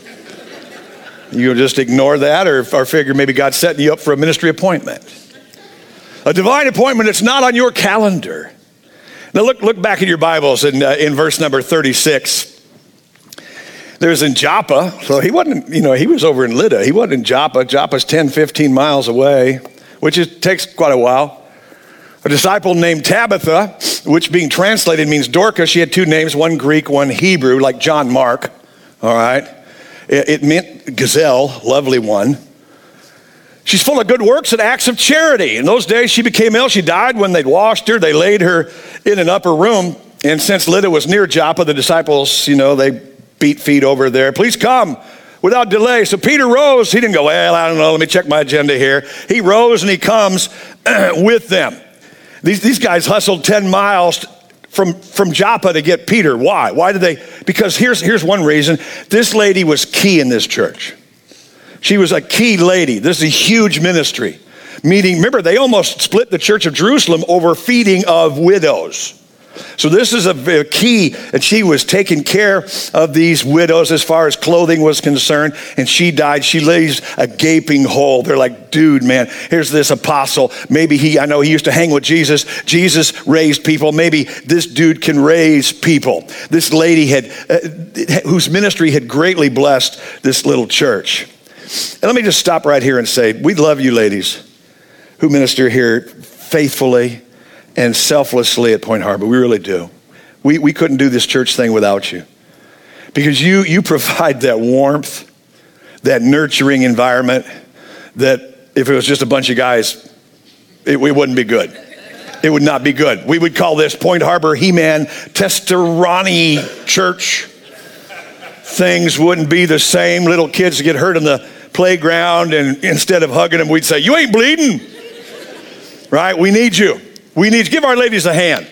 You'll just ignore that or, or figure maybe God's setting you up for a ministry appointment. A divine appointment that's not on your calendar. Now look, look back in your Bibles in, uh, in verse number thirty-six. There's in Joppa, so he wasn't, you know, he was over in Lydda. He wasn't in Joppa. Joppa's ten, fifteen miles away, which is, takes quite a while. A disciple named Tabitha, which being translated means Dorcas. She had two names, one Greek, one Hebrew, like John Mark, all right? It, it meant gazelle, lovely one. She's full of good works and acts of charity. In those days, she became ill. She died when they'd washed her. They laid her in an upper room. And since Lydda was near Joppa, the disciples, you know, they beat feet over there. Please come without delay. So Peter rose. He didn't go, well, I don't know. Let me check my agenda here. He rose and he comes with them. These, these guys hustled ten miles from, from Joppa to get Peter. Why? Why did they? Because here's, here's one reason. This lady was key in this church. She was a key lady. This is a huge ministry. Meeting, remember, they almost split the church of Jerusalem over feeding of widows. So this is a, a key, and she was taking care of these widows as far as clothing was concerned, and she died. She lays a gaping hole. They're like, dude, man, here's this apostle. Maybe he, I know he used to hang with Jesus. Jesus raised people. Maybe this dude can raise people. This lady had, uh, whose ministry had greatly blessed this little church. And let me just stop right here and say, we love you ladies who minister here faithfully and selflessly at Point Harbor. We really do. We, we couldn't do this church thing without you. Because you, you provide that warmth, that nurturing environment that if it was just a bunch of guys, it, it wouldn't be good. It would not be good. We would call this Point Harbor He-Man Testosterone Church. Things wouldn't be the same. Little kids get hurt in the playground, and instead of hugging them, we'd say, you ain't bleeding. Right? We need you. We need to give our ladies a hand.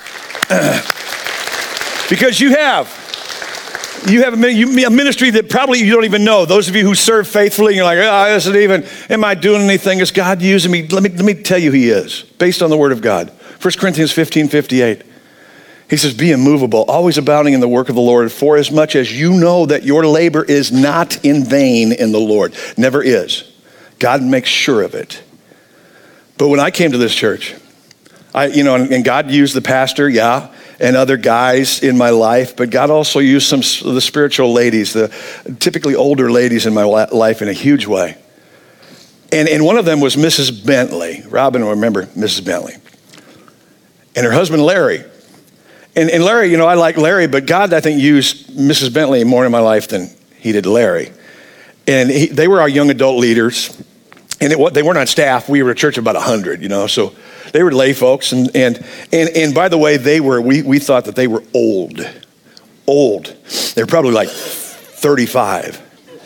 Because you have, you have a, you, a ministry that probably you don't even know. Those of you who serve faithfully, you're like, oh, isn't even, am I doing anything? Is God using me? Let me, let me tell you he is, based on the word of God. First Corinthians fifteen fifty-eight. He says, be immovable, always abounding in the work of the Lord, for as much as you know that your labor is not in vain in the Lord. Never is. God makes sure of it. But when I came to this church, I, you know, and, and God used the pastor, yeah, and other guys in my life, but God also used some of the spiritual ladies, the typically older ladies in my life in a huge way. And, and one of them was Missus Bentley. Robin will remember Missus Bentley. And her husband, Larry. And, and Larry, you know, I like Larry, but God, I think, used Missus Bentley more in my life than he did Larry. And he, they were our young adult leaders. And it, they weren't on staff. We were a church of about one hundred, you know, so they were lay folks. And and and, and by the way, they were, we, we thought that they were old. Old. They were probably like thirty-five.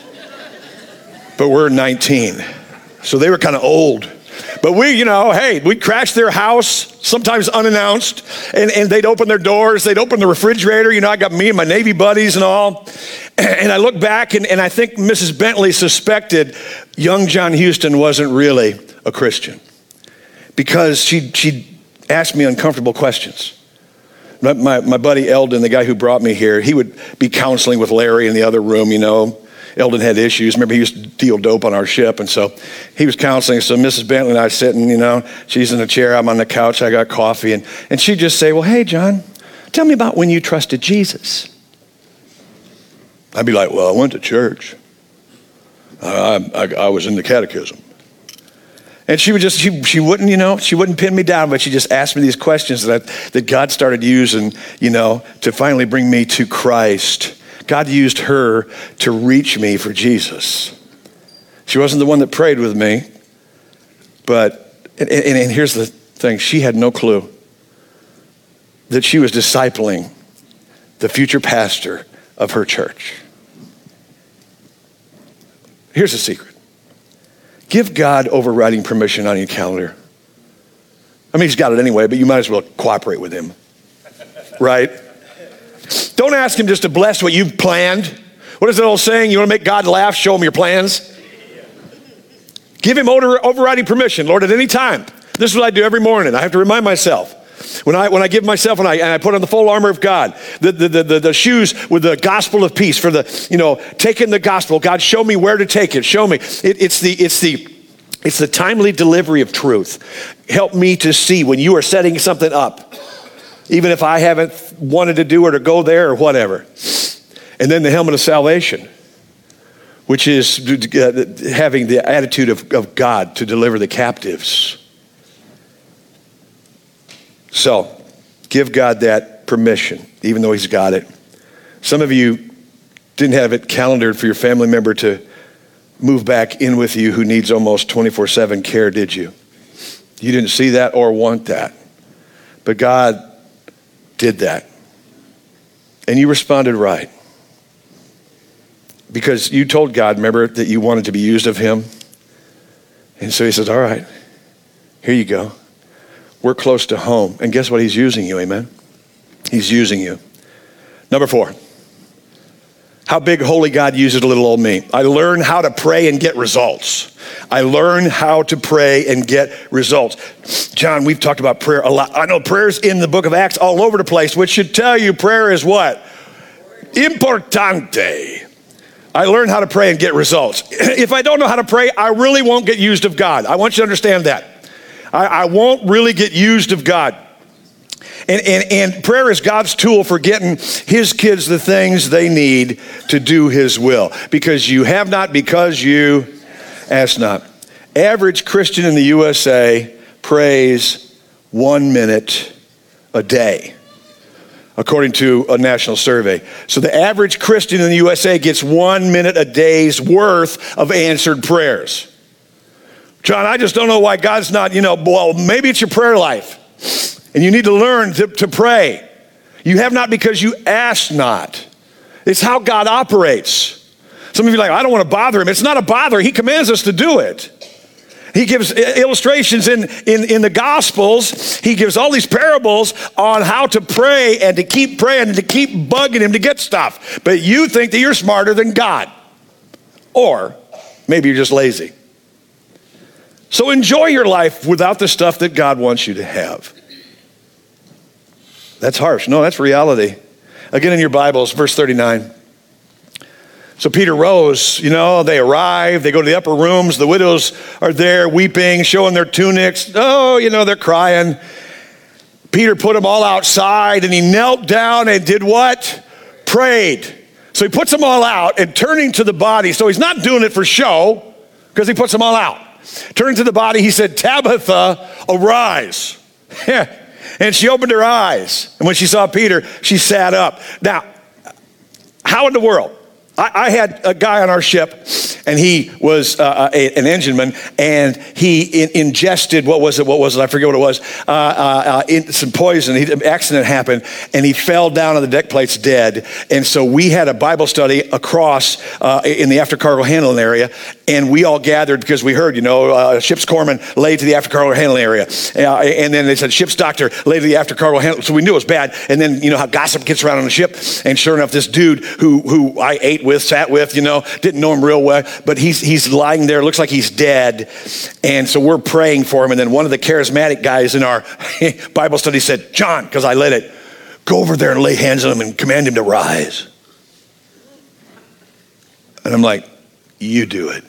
But we're nineteen. So they were kind of old. But we, you know, hey, we'd crash their house, sometimes unannounced, and, and they'd open their doors, they'd open the refrigerator. You know, I got me and my Navy buddies and all. And I look back, and, and I think Missus Bentley suspected young John Houston wasn't really a Christian because she she asked me uncomfortable questions. My, my, my buddy Eldon, the guy who brought me here, he would be counseling with Larry in the other room, you know. Eldon had issues. Remember, he used to deal dope on our ship, and so he was counseling. So Missus Bentley and I sitting, you know, she's in a chair, I'm on the couch, I got coffee, and, and she'd just say, well, hey, John, tell me about when you trusted Jesus. I'd be like, well, I went to church. I, I, I was in the catechism. And she would just, she, she wouldn't, you know, she wouldn't pin me down, but she just asked me these questions that, I, that God started using, you know, to finally bring me to Christ. God used her to reach me for Jesus. She wasn't the one that prayed with me, but, and, and, and here's the thing, she had no clue that she was discipling the future pastor of her church. Here's the secret. Give God overriding permission on your calendar. I mean, he's got it anyway, but you might as well cooperate with him, right? Don't ask him just to bless what you've planned. What is that old saying? You want to make God laugh? Show him your plans. Give him over, overriding permission. Lord, at any time. This is what I do every morning. I have to remind myself. When I when I give myself and I, and I put on the full armor of God, the, the, the, the, the shoes with the gospel of peace for the, you know, taking the gospel. God, show me where to take it. Show me. It, it's the it's the it's the timely delivery of truth. Help me to see when you are setting something up. Even if I haven't wanted to do it or go there or whatever. And then the helmet of salvation, which is having the attitude of, of God to deliver the captives. So, give God that permission, even though he's got it. Some of you didn't have it calendared for your family member to move back in with you who needs almost twenty-four seven care, did you? You didn't see that or want that. But God did that. And you responded right. Because you told God, remember, that you wanted to be used of him. And so he says, all right, here you go. We're close to home. And guess what? He's using you, amen? He's using you. Number four. How big holy God uses little old me. I learn how to pray and get results. I learn how to pray and get results. John, we've talked about prayer a lot. I know prayer's in the book of Acts all over the place, which should tell you prayer is what? Importante. I learn how to pray and get results. If I don't know how to pray, I really won't get used of God. I want you to understand that. I, I won't really get used of God. And, and, and prayer is God's tool for getting his kids the things they need to do his will. Because you have not, because you ask not. Average Christian in the U S A prays one minute a day, according to a national survey. So the average Christian in the U S A gets one minute a day's worth of answered prayers. John, I just don't know why God's not, you know, well, maybe it's your prayer life. And you need to learn to, to pray. You have not because you ask not. It's how God operates. Some of you are like, I don't want to bother him. It's not a bother. He commands us to do it. He gives illustrations in, in, in the Gospels. He gives all these parables on how to pray and to keep praying and to keep bugging him to get stuff. But you think that you're smarter than God. Or maybe you're just lazy. So enjoy your life without the stuff that God wants you to have. That's harsh. No, that's reality. Again, in your Bibles, verse thirty-nine. So Peter rose, you know, they arrive, they go to the upper rooms, the widows are there weeping, showing their tunics. Oh, you know, they're crying. Peter put them all outside and he knelt down and did what? Prayed. So he puts them all out and turning to the body, so he's not doing it for show because he puts them all out. Turning to the body, he said, Tabitha, arise. And she opened her eyes. And when she saw Peter, she sat up. Now, how in the world? I, I had a guy on our ship, and he was uh, a, an engineman, and he in, ingested, what was it, what was it, I forget what it was, uh, uh, uh, in, some poison. He, an accident happened, and he fell down on the deck plates dead. And so we had a Bible study across uh, in the after cargo handling area, and we all gathered because we heard, you know, uh, ship's corpsman laid to the after cargo handling area. Uh, and then they said, ship's doctor laid to the after cargo handling. So we knew it was bad. And then, you know, how gossip gets around on the ship. And sure enough, this dude who, who I ate with, sat with, you know, didn't know him real well, but he's he's lying there, looks like he's dead. And so we're praying for him. And then one of the charismatic guys in our Bible study said, John, because I led it, go over there and lay hands on him and command him to rise. And I'm like, you do it.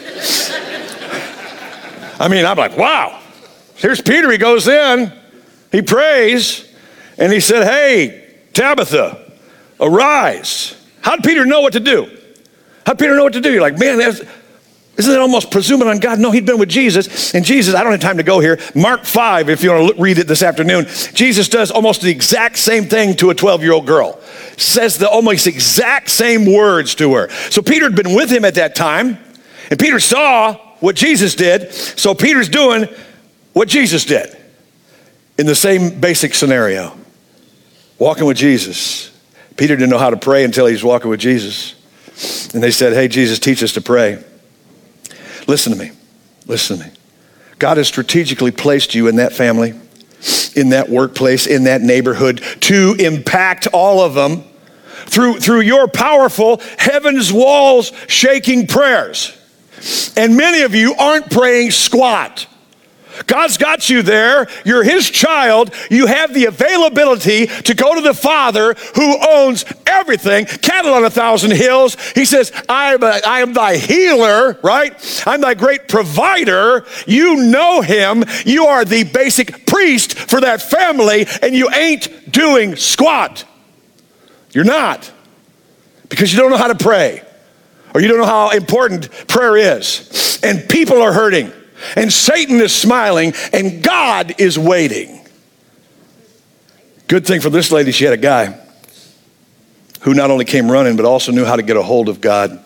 I mean, I'm like, wow. Here's Peter, he goes in, he prays, and he said, hey, Tabitha, arise. How'd Peter know what to do? How'd Peter know what to do? You're like, man, that's, isn't that almost presuming on God? No, he'd been with Jesus. And Jesus, I don't have time to go here. Mark five, if you want to read it this afternoon, Jesus does almost the exact same thing to a twelve-year-old girl. Says the almost exact same words to her. So Peter had been with him at that time. And Peter saw what Jesus did. So Peter's doing what Jesus did in the same basic scenario. Walking with Jesus. Peter didn't know how to pray until he was walking with Jesus. And they said, hey, Jesus, teach us to pray. Listen to me. Listen to me. God has strategically placed you in that family, in that workplace, in that neighborhood to impact all of them through, through your powerful heaven's walls shaking prayers. And many of you aren't praying squat. God's got you there. You're his child. You have the availability to go to the Father who owns everything, cattle on a thousand hills. He says, I am, a, I am thy healer, right? I'm thy great provider. You know him. You are the basic priest for that family, and you ain't doing squat. You're not. Because you don't know how to pray, or you don't know how important prayer is. And people are hurting. And Satan is smiling, and God is waiting. Good thing for this lady, she had a guy who not only came running, but also knew how to get a hold of God.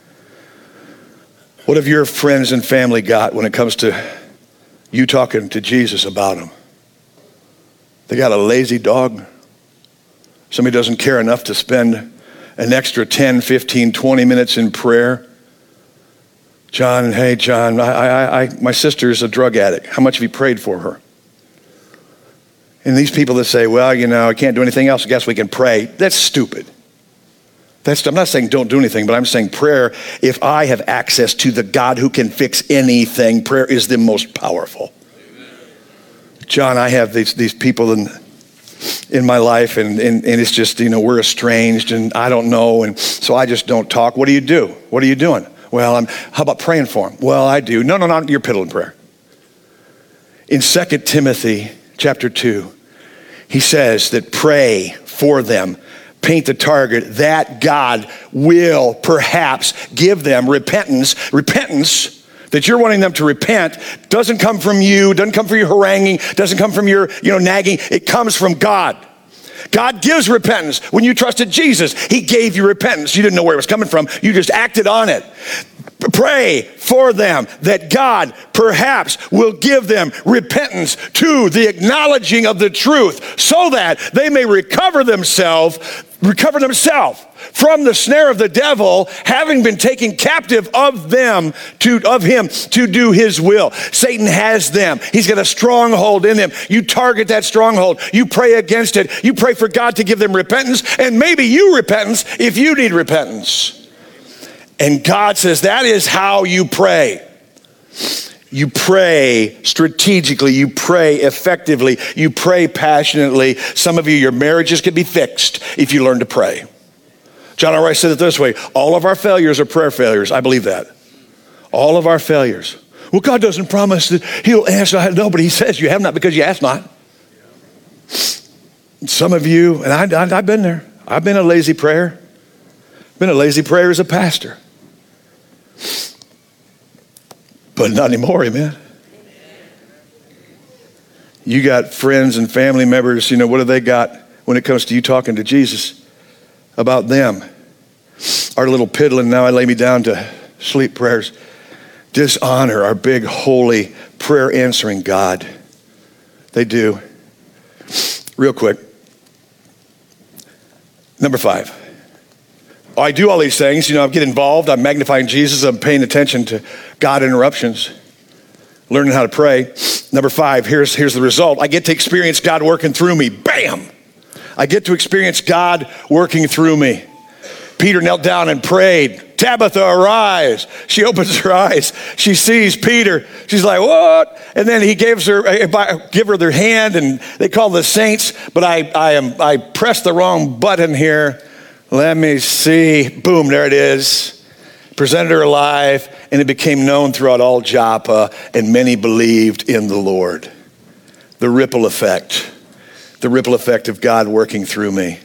What have your friends and family got when it comes to you talking to Jesus about him? They got a lazy dog. Somebody doesn't care enough to spend an extra ten, fifteen, twenty minutes in prayer. John, hey, John, I, I, I, my sister's a drug addict. How much have you prayed for her? And these people that say, well, you know, I can't do anything else. I guess we can pray. That's stupid. That's, I'm not saying don't do anything, but I'm saying prayer, if I have access to the God who can fix anything, prayer is the most powerful. Amen. John, I have these, these people in, in my life, and, and, and it's just, you know, we're estranged, and I don't know, and so I just don't talk. What do you do? What are you doing? Well, I'm, how about praying for him? Well, I do. No, no, no, you're piddling prayer. In Second Timothy chapter two, he says that pray for them, paint the target, that God will perhaps give them repentance. Repentance that you're wanting them to repent doesn't come from you, doesn't come from your haranguing, doesn't come from your, you know, nagging. It comes from God. God gives repentance. When you trusted Jesus, he gave you repentance. You didn't know where it was coming from. You just acted on it. Pray for them that God perhaps will give them repentance to the acknowledging of the truth so that they may recover themselves, recover themselves from the snare of the devil, having been taken captive of them, to of him to do his will. Satan has them. He's got a stronghold in them. You target that stronghold. You pray against it. You pray for God to give them repentance, and maybe you repentance if you need repentance. And God says that is how you pray. You pray strategically. You pray effectively. You pray passionately. Some of you, your marriages can be fixed if you learn to pray. John R. Rice said it this way: all of our failures are prayer failures. I believe that. All of our failures. Well, God doesn't promise that he'll answer. No, but he says you have not because you ask not. Some of you, and I, I, I've been there. I've been a lazy prayer. Been a lazy prayer as a pastor. But not anymore, amen. You got friends and family members, you know, what do they got when it comes to you talking to Jesus about them? Our little piddling, now I lay me down to sleep prayers dishonor our big, holy, prayer-answering God. They do. Real quick. Number five. I do all these things, you know, I get involved, I'm magnifying Jesus, I'm paying attention to God interruptions, learning how to pray. Number five, here's, here's the result. I get to experience God working through me. Bam! I get to experience God working through me. Peter knelt down and prayed. Tabitha, arise. She opens her eyes. She sees Peter. She's like, what? And then he gives her, give her their hand, and they call the saints, but I, I am, I pressed the wrong button here. Let me see. Boom, there it is. Presented her alive, and it became known throughout all Joppa, and many believed in the Lord. The ripple effect, the ripple effect of God working through me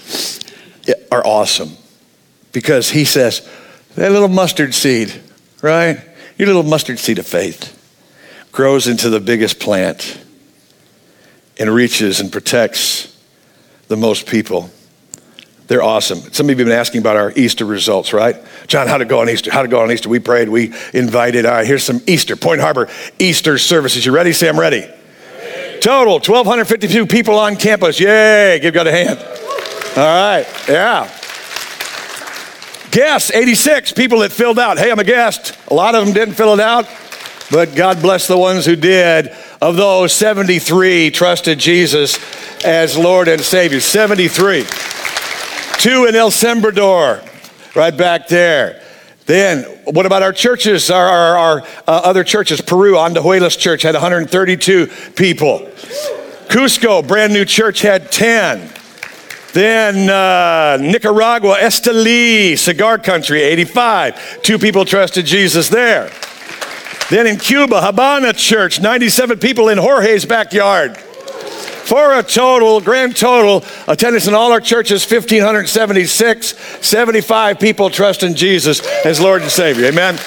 are awesome. Because he says, that little mustard seed, right? Your little mustard seed of faith grows into the biggest plant and reaches and protects the most people. They're awesome. Some of you have been asking about our Easter results, right? John, how'd it go on Easter? How'd it go on Easter? We prayed, we invited. All right, here's some Easter, Point Harbor Easter services. You ready? Say, I'm ready. Yay. Total, one thousand two hundred fifty-two people on campus. Yay, give God a hand. All right, yeah. Guests, eighty-six people that filled out. Hey, I'm a guest. A lot of them didn't fill it out, but God bless the ones who did. Of those, seventy-three trusted Jesus as Lord and Savior. seventy-three. Two in El Salvador, right back there. Then, what about our churches, our, our, our uh, other churches? Peru, Andahuelas Church had one hundred thirty-two people. Cusco, brand new church, had ten. Then uh, Nicaragua, Esteli, cigar country, eighty-five. Two people trusted Jesus there. Then in Cuba, Habana Church, ninety-seven people in Jorge's backyard. For a total, grand total, attendance in all our churches, one thousand five hundred seventy-six, seventy-five people trusting Jesus as Lord and Savior. Amen.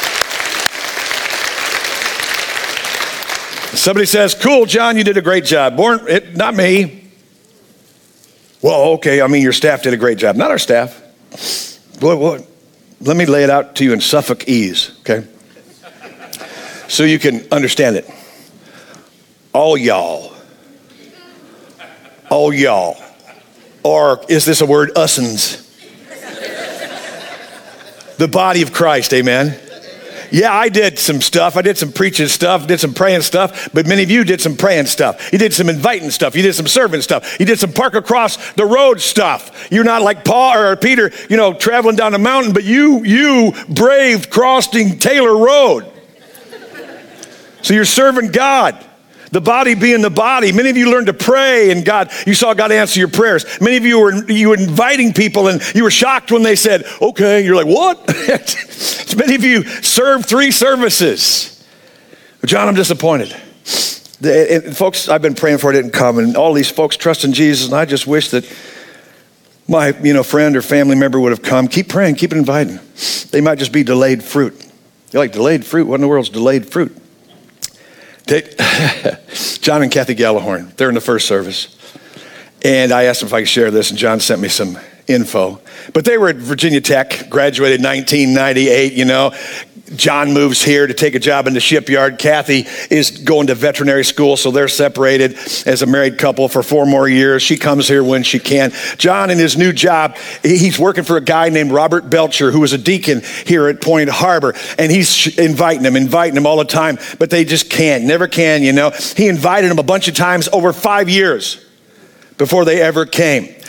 Somebody says, cool, John, you did a great job. Born, it, not me. Well, okay, I mean, your staff did a great job. Not our staff. Boy, boy, let me lay it out to you in Suffolk ease, okay? So you can understand it. All y'all. All y'all. Or is this a word? Ussens. The body of Christ, amen? Yeah, I did some stuff. I did some preaching stuff, did some praying stuff, but many of you did some praying stuff. You did some inviting stuff. You did some serving stuff. You did some park across the road stuff. You're not like Paul or Peter, you know, traveling down the mountain, but you, you braved crossing Taylor Road. So you're serving God. The body being the body. Many of you learned to pray, and God, you saw God answer your prayers. Many of you were you were inviting people, and you were shocked when they said, okay. You're like, what? Many of you served three services. John, I'm disappointed. The, and folks, I've been praying for it, didn't come, and all these folks trust in Jesus, and I just wish that my you know friend or family member would have come. Keep praying, keep inviting. They might just be delayed fruit. You're like, delayed fruit? What in the world's delayed fruit? John and Kathy Gallahorn, they're in the first service. And I asked them if I could share this, and John sent me some info. But they were at Virginia Tech, graduated nineteen ninety-eight, you know. John moves here to take a job in the shipyard. Kathy is going to veterinary school, so they're separated as a married couple for four more years. She comes here when she can. John, in his new job, he's working for a guy named Robert Belcher, who was a deacon here at Point Harbor, and he's inviting him, inviting him all the time, but they just can't, never can, you know. He invited him a bunch of times over five years before they ever came.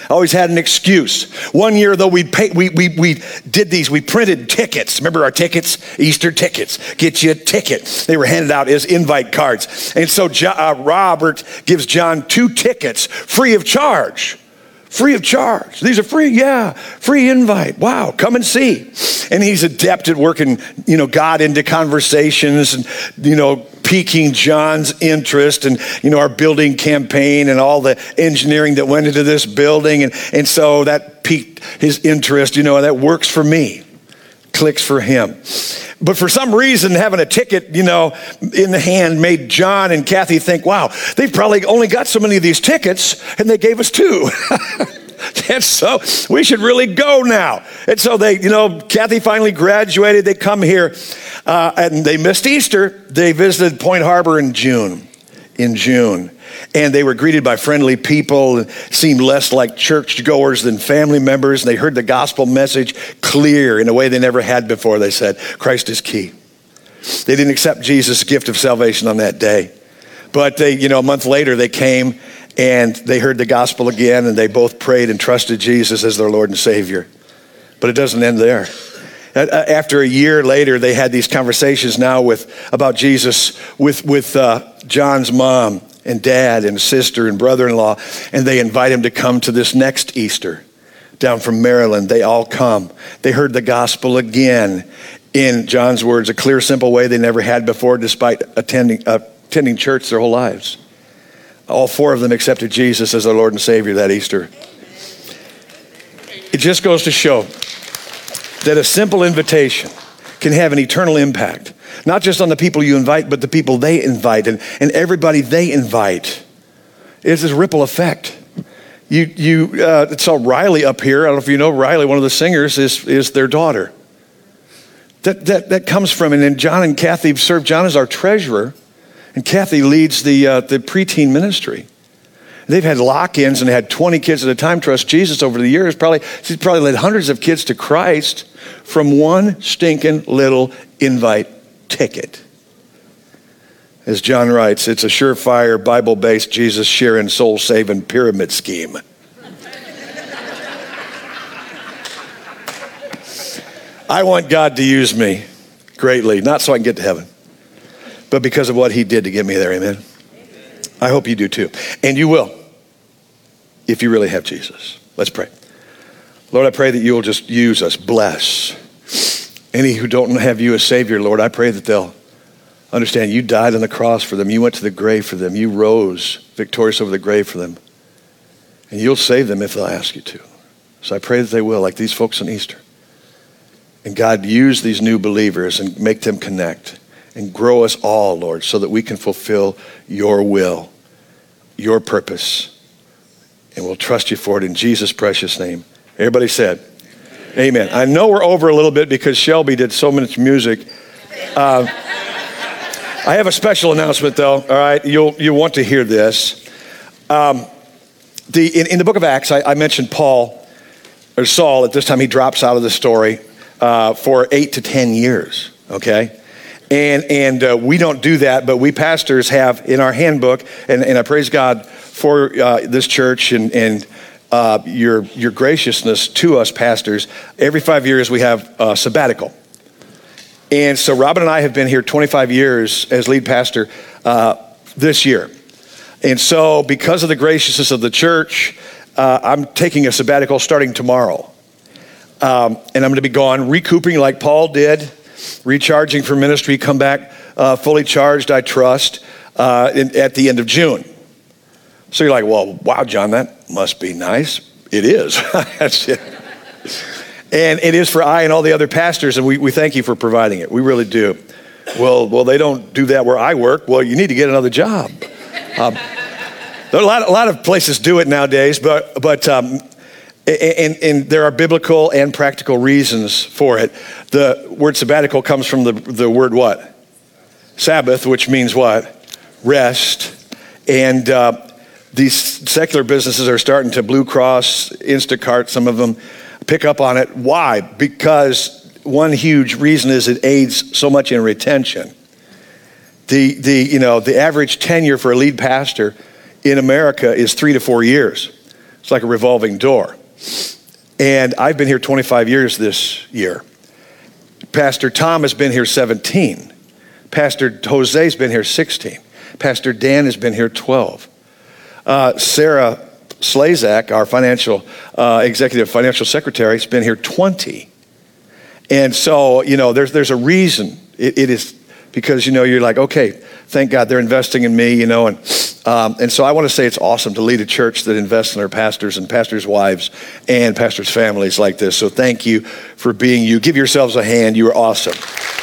Always had an excuse. One year, though, we pay, we we we did these. We printed tickets. Remember our tickets? Easter tickets. Get you a ticket. They were handed out as invite cards. And so jo- uh, Robert gives John two tickets free of charge. Free of charge. These are free, yeah. Free invite. Wow, come and see. And he's adept at working, you know, God into conversations and, you know, piquing John's interest and, you know, our building campaign and all the engineering that went into this building. And, and so that piqued his interest, you know, and that works for me. Clicks for him. But for some reason, having a ticket, you know, in the hand made John and Kathy think, wow, they've probably only got so many of these tickets and they gave us two. And so we should really go now. And so they, you know, Kathy finally graduated. They come here uh, and they missed Easter. They visited Point Harbor in June, in June. And they were greeted by friendly people and seemed less like churchgoers than family members. And they heard the gospel message clear in a way they never had before. They said, Christ is key. They didn't accept Jesus' gift of salvation on that day. But they, you know, a month later they came and they heard the gospel again and they both prayed and trusted Jesus as their Lord and Savior. But it doesn't end there. After a year later, they had these conversations now with about Jesus with, with uh, John's mom and dad and sister and brother-in-law, and they invite him to come to this next Easter down from Maryland. They all come. They heard the gospel again in John's words, a clear, simple way they never had before, despite attending, uh, attending church their whole lives. All four of them accepted Jesus as their Lord and Savior that Easter. It just goes to show that a simple invitation can have an eternal impact, not just on the people you invite, but the people they invite and, and everybody they invite. It's this ripple effect. You, you uh, saw Riley up here. I don't know if you know Riley, one of the singers, is, is their daughter. That, that, that comes from, and then John and Kathy serve. John as our treasurer, and Kathy leads the, uh, the preteen ministry. They've had lock-ins and had twenty kids at a time trust Jesus over the years. Probably, she's probably led hundreds of kids to Christ from one stinking little invite ticket. As John writes, it's a surefire, Bible-based, Jesus-sharing, soul-saving pyramid scheme. I want God to use me greatly, not so I can get to heaven, but because of what he did to get me there, amen? I hope you do too. And you will, if you really have Jesus. Let's pray. Lord, I pray that you'll just use us, bless. Any who don't have you as Savior, Lord, I pray that they'll understand you died on the cross for them. You went to the grave for them. You rose victorious over the grave for them. And you'll save them if they'll ask you to. So I pray that they will, like these folks on Easter. And God, use these new believers and make them connect and grow us all, Lord, so that we can fulfill your will, your purpose. And we'll trust you for it in Jesus' precious name. Everybody said, amen. Amen. I know we're over a little bit because Shelby did so much music. Uh, I have a special announcement, though. All right, you'll you want to hear this. Um, the in, in the book of Acts, I, I mentioned Paul or Saul. At this time, he drops out of the story uh, for eight to ten years. Okay, and and uh, we don't do that, but we pastors have in our handbook, and, and I praise God for uh, this church and and. Uh, your your graciousness to us pastors. Every five years we have a sabbatical. And so Robin and I have been here twenty-five years as lead pastor uh, this year. And so because of the graciousness of the church, uh, I'm taking a sabbatical starting tomorrow. Um, and I'm going to be gone, recouping like Paul did, recharging for ministry, come back uh, fully charged, I trust, uh, in, at the end of June. So you're like, well, wow, John, that must be nice. It is. That's it. And it is for I and all the other pastors, and we, we thank you for providing it. We really do. Well, well, they don't do that where I work. Well, you need to get another job. Um, there are a lot, a lot of places do it nowadays, but but um, and, and there are biblical and practical reasons for it. The word sabbatical comes from the, the word what? Sabbath, which means what? Rest. And uh, these secular businesses are starting to Blue Cross, Instacart, some of them pick up on it. Why? Because one huge reason is it aids so much in retention. The the you know the average tenure for a lead pastor in America is three to four years. It's like a revolving door. And I've been here twenty-five years this year. Pastor Tom has been here seventeen. Pastor Jose's been here sixteen. Pastor Dan has been here twelve. Uh, Sarah Slazak, our financial uh, executive financial secretary, has been here twenty. And so, you know, there's there's a reason. It, it is because, you know, you're like, okay, thank God they're investing in me, you know, and um, and so I want to say it's awesome to lead a church that invests in their pastors and pastors' wives and pastors' families like this. So thank you for being you. Give yourselves a hand. You are awesome.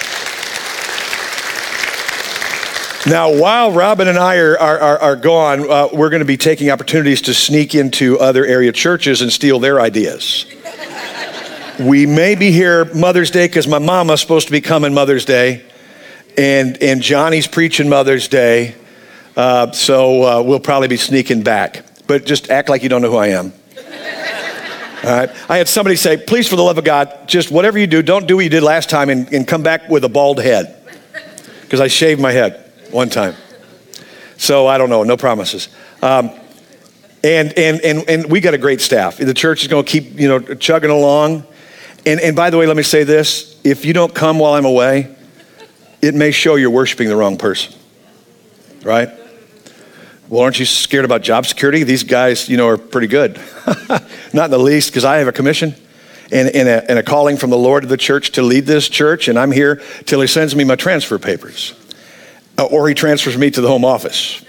Now, while Robin and I are, are, are, are gone, uh, we're going to be taking opportunities to sneak into other area churches and steal their ideas. We may be here Mother's Day because my mama's supposed to be coming Mother's Day, and, and Johnny's preaching Mother's Day, uh, so uh, we'll probably be sneaking back. But just act like you don't know who I am. All right. I had somebody say, please, for the love of God, just whatever you do, don't do what you did last time and, and come back with a bald head, because I shaved my head one time. So I don't know, no promises. Um, and, and, and, and we got a great staff. The church is going to keep, you know, chugging along. And, and by the way, let me say this. If you don't come while I'm away, it may show you're worshiping the wrong person, right? Well, aren't you scared about job security? These guys, you know, are pretty good. Not in the least, because I have a commission and, and, a, and a calling from the Lord of the church to lead this church, and I'm here till he sends me my transfer papers. Uh, or he transfers me to the home office.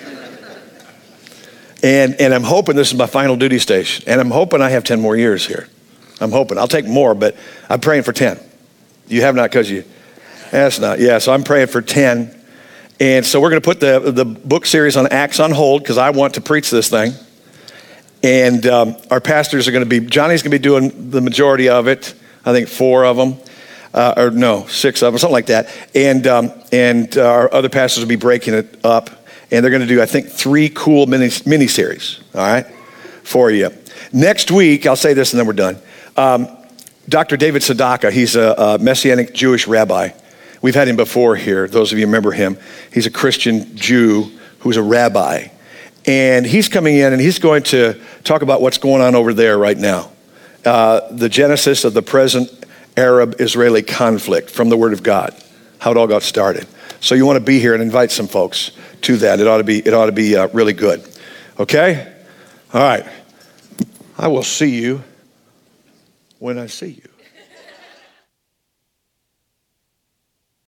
And, and I'm hoping this is my final duty station. And I'm hoping I have ten more years here. I'm hoping. I'll take more, but I'm praying for ten. You have not because you, that's not. Yeah, so I'm praying for ten. And so we're going to put the, the book series on Acts on hold because I want to preach this thing. And um, our pastors are going to be, Johnny's going to be doing the majority of it. I think four of them. Uh, or no, six of them, something like that. And um, and uh, our other pastors will be breaking it up. And they're going to do, I think, three cool mini, mini-series, all right, for you. Next week, I'll say this and then we're done. Um, Doctor David Sadaka, he's a, a Messianic Jewish rabbi. We've had him before here. Those of you remember him. He's a Christian Jew who's a rabbi. And he's coming in and he's going to talk about what's going on over there right now. Uh, the genesis of the present Arab-Israeli conflict from the Word of God, how it all got started. So you want to be here and invite some folks to that. It ought to be, it ought to be uh, really good. Okay? All right. I will see you when I see you.